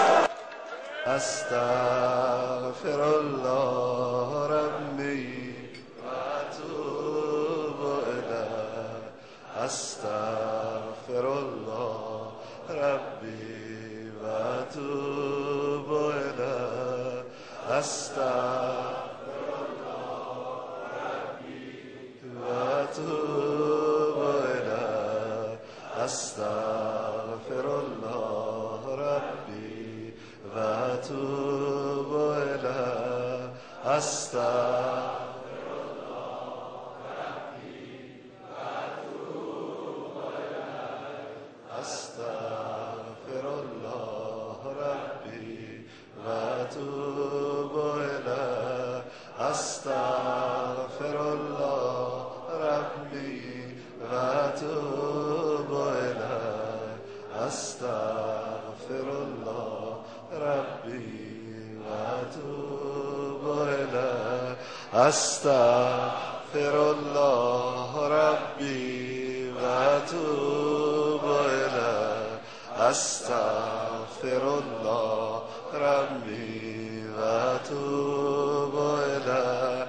استغفر الله ربی و اتوب الیه، استغفر الله ربی و اتوب الیه، استغفر الله ربی و اتوب الیه، استغفر الله ربی و اتوب الیه، استغفر الله ربی و اتوب الیه، استغفر الله ربی و اتوب الیه، استغفر الله ربی و اتوب الیه، استغفر الله ربی و اتوب الیه، استغفر الله ربی و اتوب الیه، استغفر الله ربی و اتوب الیه،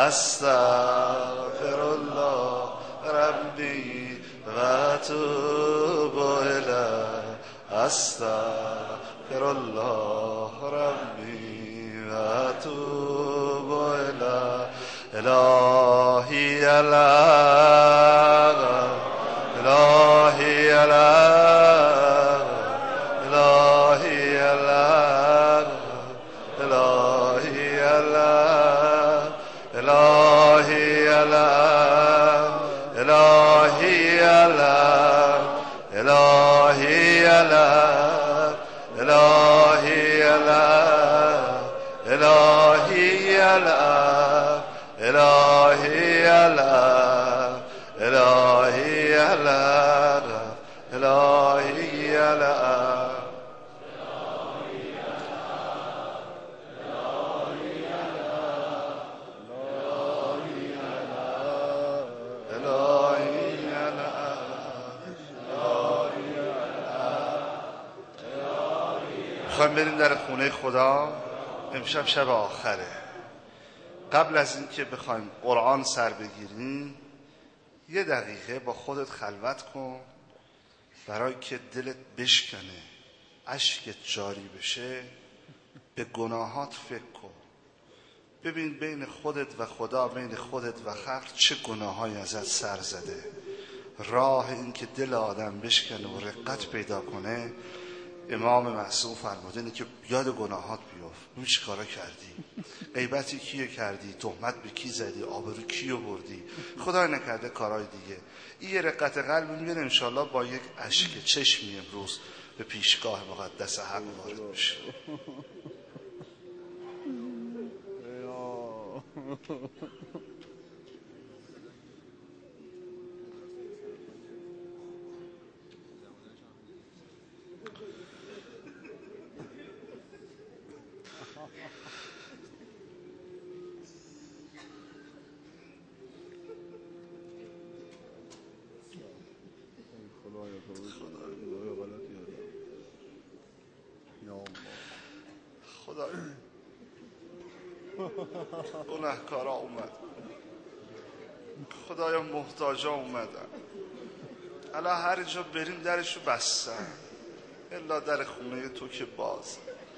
استغفر الله ربی و اتوب الیه، استغفر الله ربی و اتوب الیه. الهی الهی الهی الهی الهی الهی الهی الهی الهی الهی الهی الهی الهی میخوایم بریم در خونه خدا. امشب شب آخره. قبل از اینکه بخوایم قرآن سر بگیریم 1 دقیقه با خودت خلوت کن، برای که دلت بشکنه، اشکت جاری بشه. به گناهات فکر کن، ببین بین خودت و خدا، بین خودت و خلق چه گناهایی ازت سر زده. راه این که دل آدم بشکنه و رقت پیدا کنه، امام معصوم فرمودن که یاد گناهات بیفت. ببین چی کارا کردی، غیبتی کیو کردی، تهمت به کی زدی، آبرو کیو بردی، خدای نکرده کارهای دیگه. این یه رقت قلب میبینه انشالله با یک اشک چشمی امروز به پیشگاه مقدس حق وارد بشه. خدایا گناهکارا اومد، خدایا محتاجا اومدن، الا هر جا بریم درشو بستن الا در خونه تو که باز.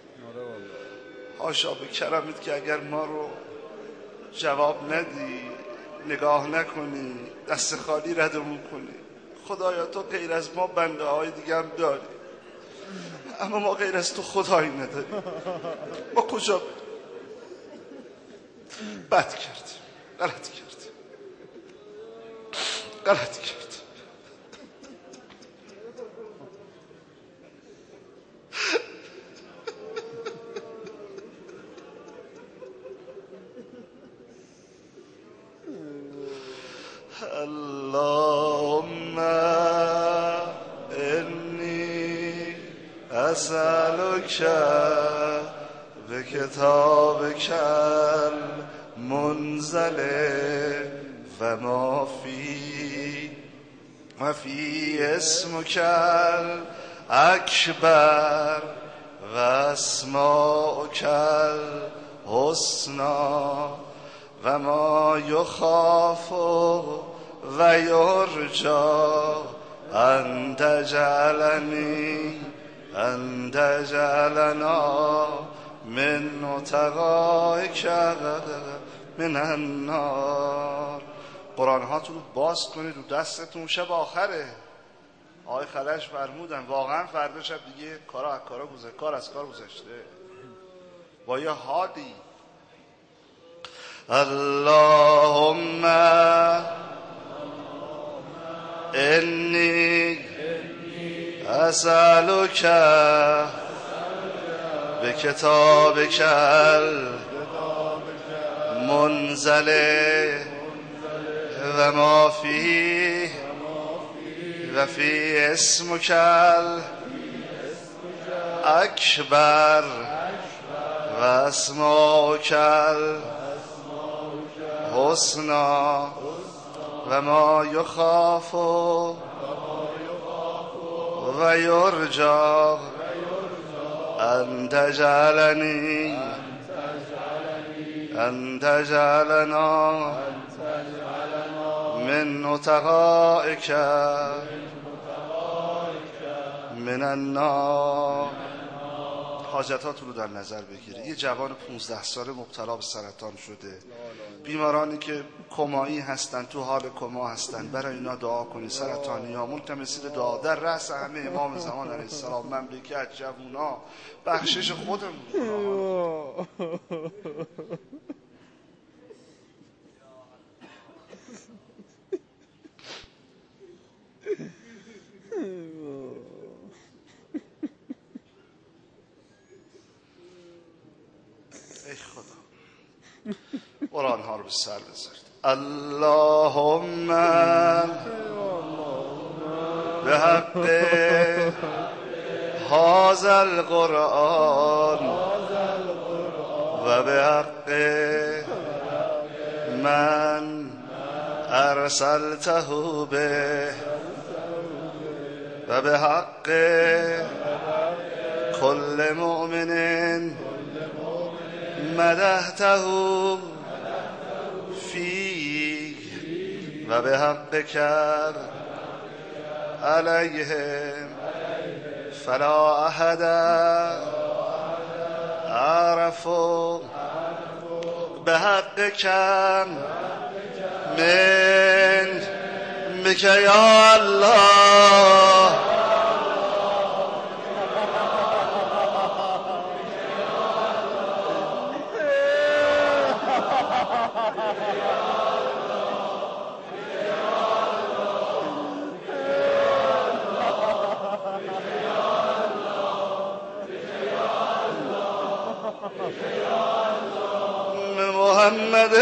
حاشا به کرمت که اگر ما رو جواب ندی، نگاه نکنی، دست خالی ردمون کنی. خدایا تو غیر از ما بنده های دیگه هم داری، اما ما غیر از تو خدایی نداریم. ما کجا بد کردیم، غلط کردیم، غلط کردیم. اللهم انی اسألک به کتاب کل منزله و ما فی اسم کل اکبر و اسماء کل حسنا و ما یخاف و یرجا ان تجعلنا من اتقائک من النار. قرآن هاتون رو باز کنید رو دستتون، شب آخره. آقای خلج فرمودن واقعا فردا شب دیگه کار از کار گذشته با یه حالی. اللهم انی اسألک به کتابک منزله و ما فیه و فی اسمک اکبر و اسماک حسنا و ما یخاف و یرجا ان تجعلنا من اتقائک من النار. حاجتاتون رو در نظر بگیرید. یه جوان 15 ساله مبتلا به سرطان شده، بیمارانی که کمایی هستن، تو حال کما هستن، برای اینا دعا کنید. سرطانی ها ملتمسین دعا در رأس همه امام زمان علیه السلام، مملکت، جوونا، بخشش خودمون. ای خدا، قرآن ها رو به سر بذارید. اللهم به حق هذا القرآن و به حق من ارسلته به و به حق کل مؤمن مدحته فیه و به حق کر علیهم فلا احد اعرف به حق کم من بک یا الله. محمد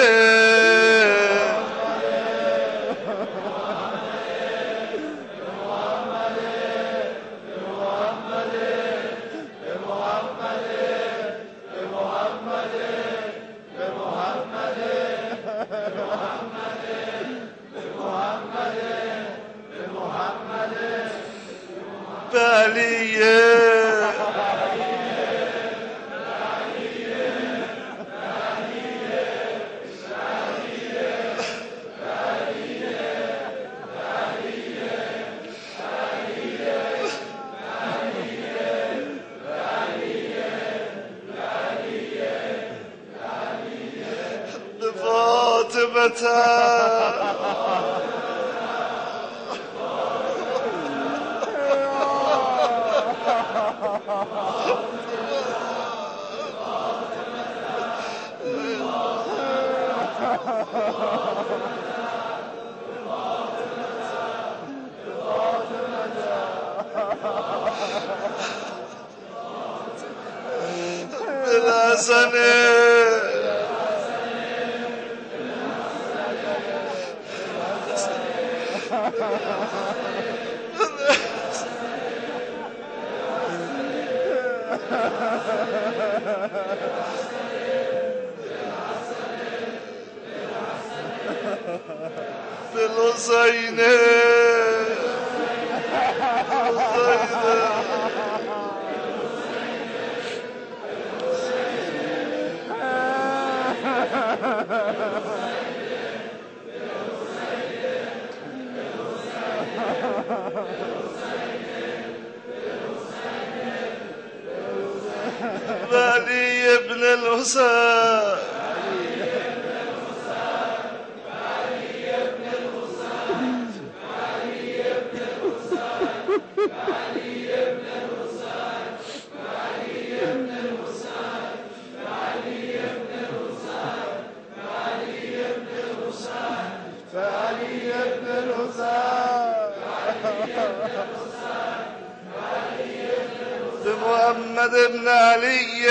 بالحسینه وعلي ابن الحسين بمحمد ابن علي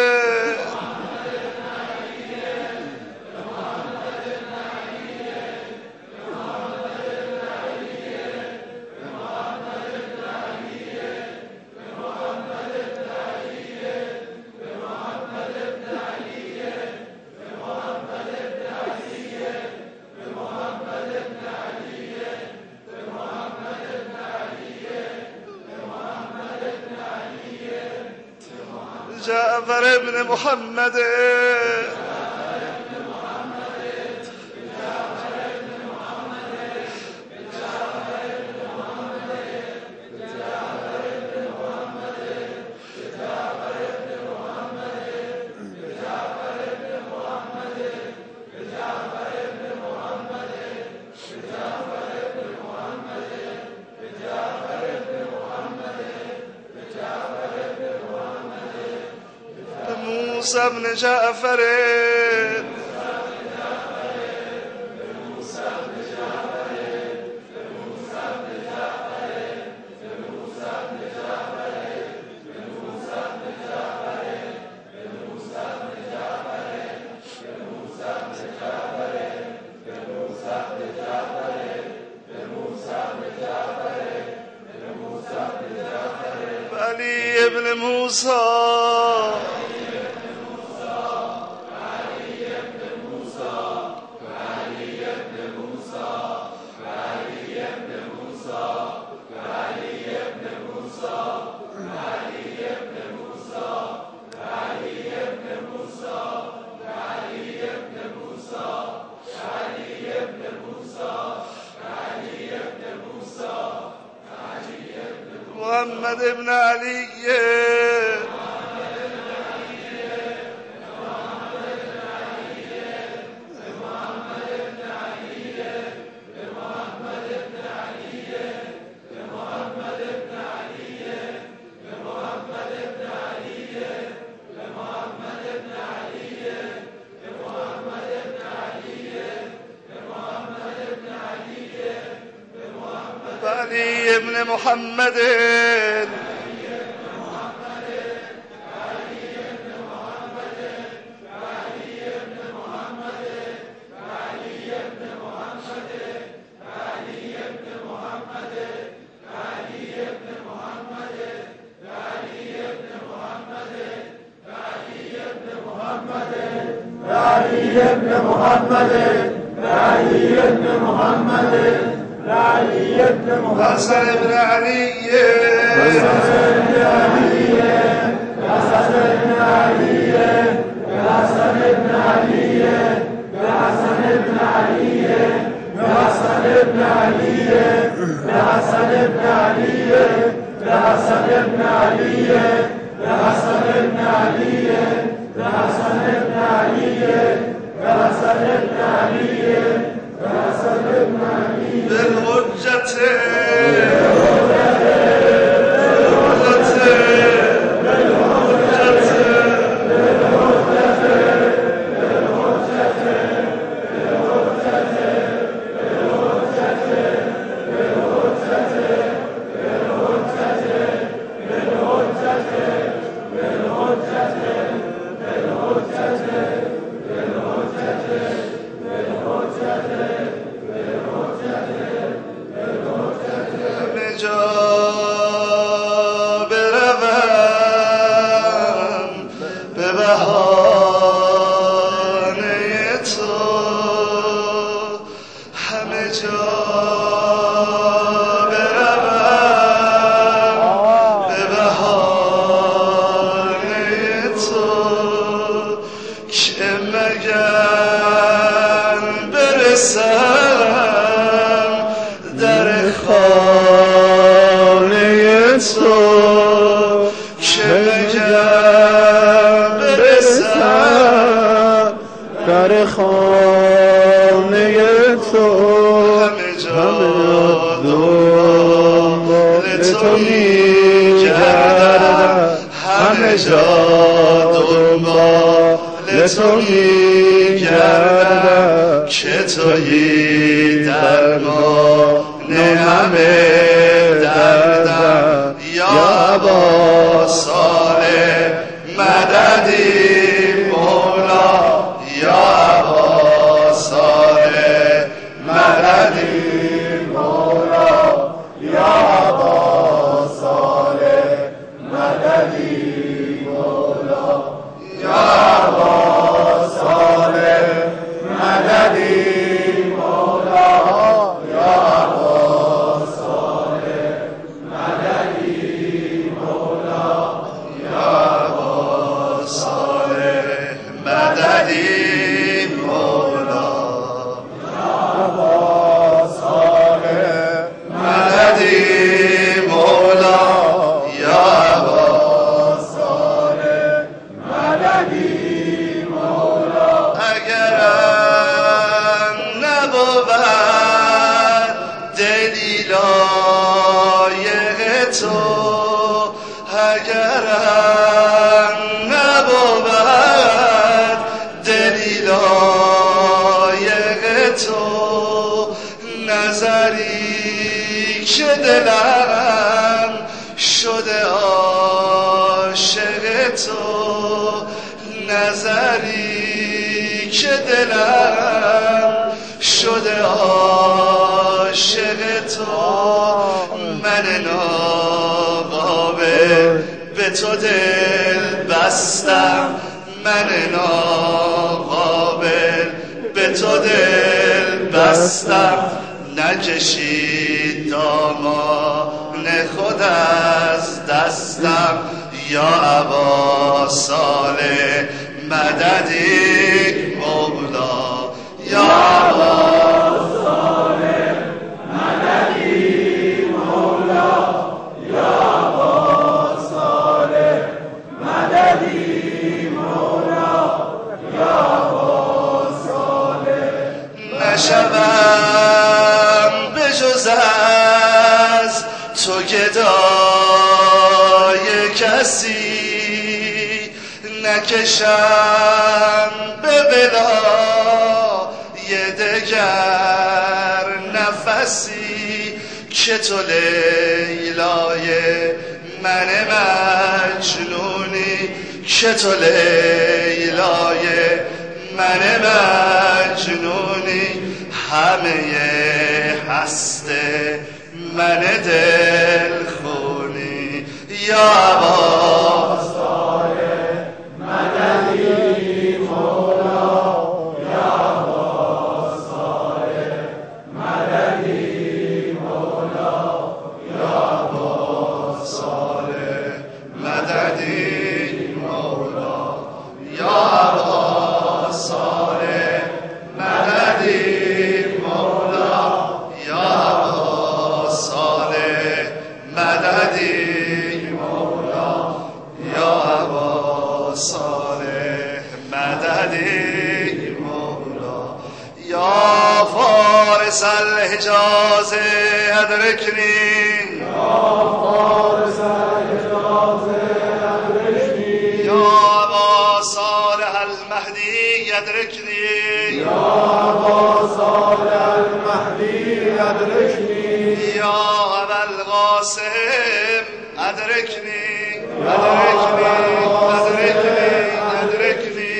جعفر ابن محمد موسى بن جعفر علي بن موسى محمد بن علي علي بن محمد حسن بن علي جا دنبال تو میگردم، همه جا دنبال تو میگردم، که تویی درمان همه دردم. یا ابا صالح مددی مولا، یا ابا صالح مددی مولا، یا ابا صالح مددی مولا، یا ابا صالح مددی مولا، یا ابا صالح مددی مولا، یا ابا صالح مددی مولا، یا ابا صالح مددی مولا، یا ابا صالح مددی مولا. اگرم نبود دلی لایق تو، اگرم نبود دلی لایق تو، نظری که دلم شده عاشق تو، نظری که دلم شده عاشق تو، من ناقابل به تو دل بستم، من ناقابل به تو دل بستم، نکشید دامان خود از دستم، یا ابا صالح مددی مولا، یا ابا صالح مددی مولا، یا ابا صالح مددی مولا، یا ابا صالح. نشوم به جز از تو گدای کسی، نکشم به بلای دگر نفسی، که تو لیلای من مجنونی، که تو لیلای من مجنونی، همه هست من دل خونی، یا ابا صالح مددی مولا، یا ابا صالح مددی مولا، یا ابا صالح مددی مولا، یا ابا صالح مددی مولا، یا ابا صالح مددی مولا، یا ابا صالح مددی مولا. یا فارس الحجاز ادرکنی، یا فارس الحجاز ادرکنی، یا ابا صالح المهدی ادرکنی، یا ابا صالح المهدی ادرکنی، یا ابا القاسم ادرکنی، ادرکنی ادرکنی ادرکنی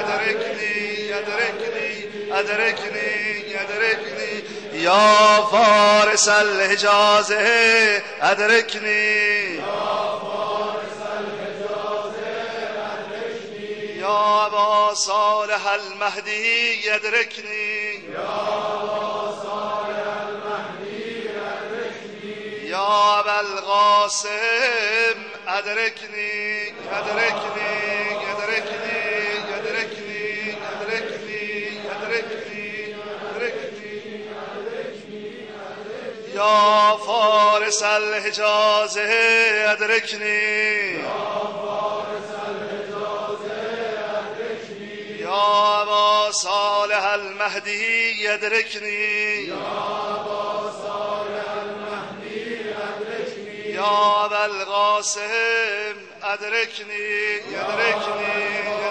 ادرکنی ادرکنی ادرکنی، یا فارس الحجاز ادرکنی، یا فارس الحجاز ادرکنی، یا ابا صالح المهدی ادرکنی، یا ابا صالح المهدی ادرکنی، یا ابا القاسم ادرکنی، ادرکنی ادرکنی ادرکنی ادرکنی ادرکنی ادرکنی، یا فارس الحجاز ادرکنی، یا فارس الحجاز ادرکنی، یا ابا صالح المهدی ادرکنی، یا ابا یا ابوالقاسم ادرکنی ادرکنی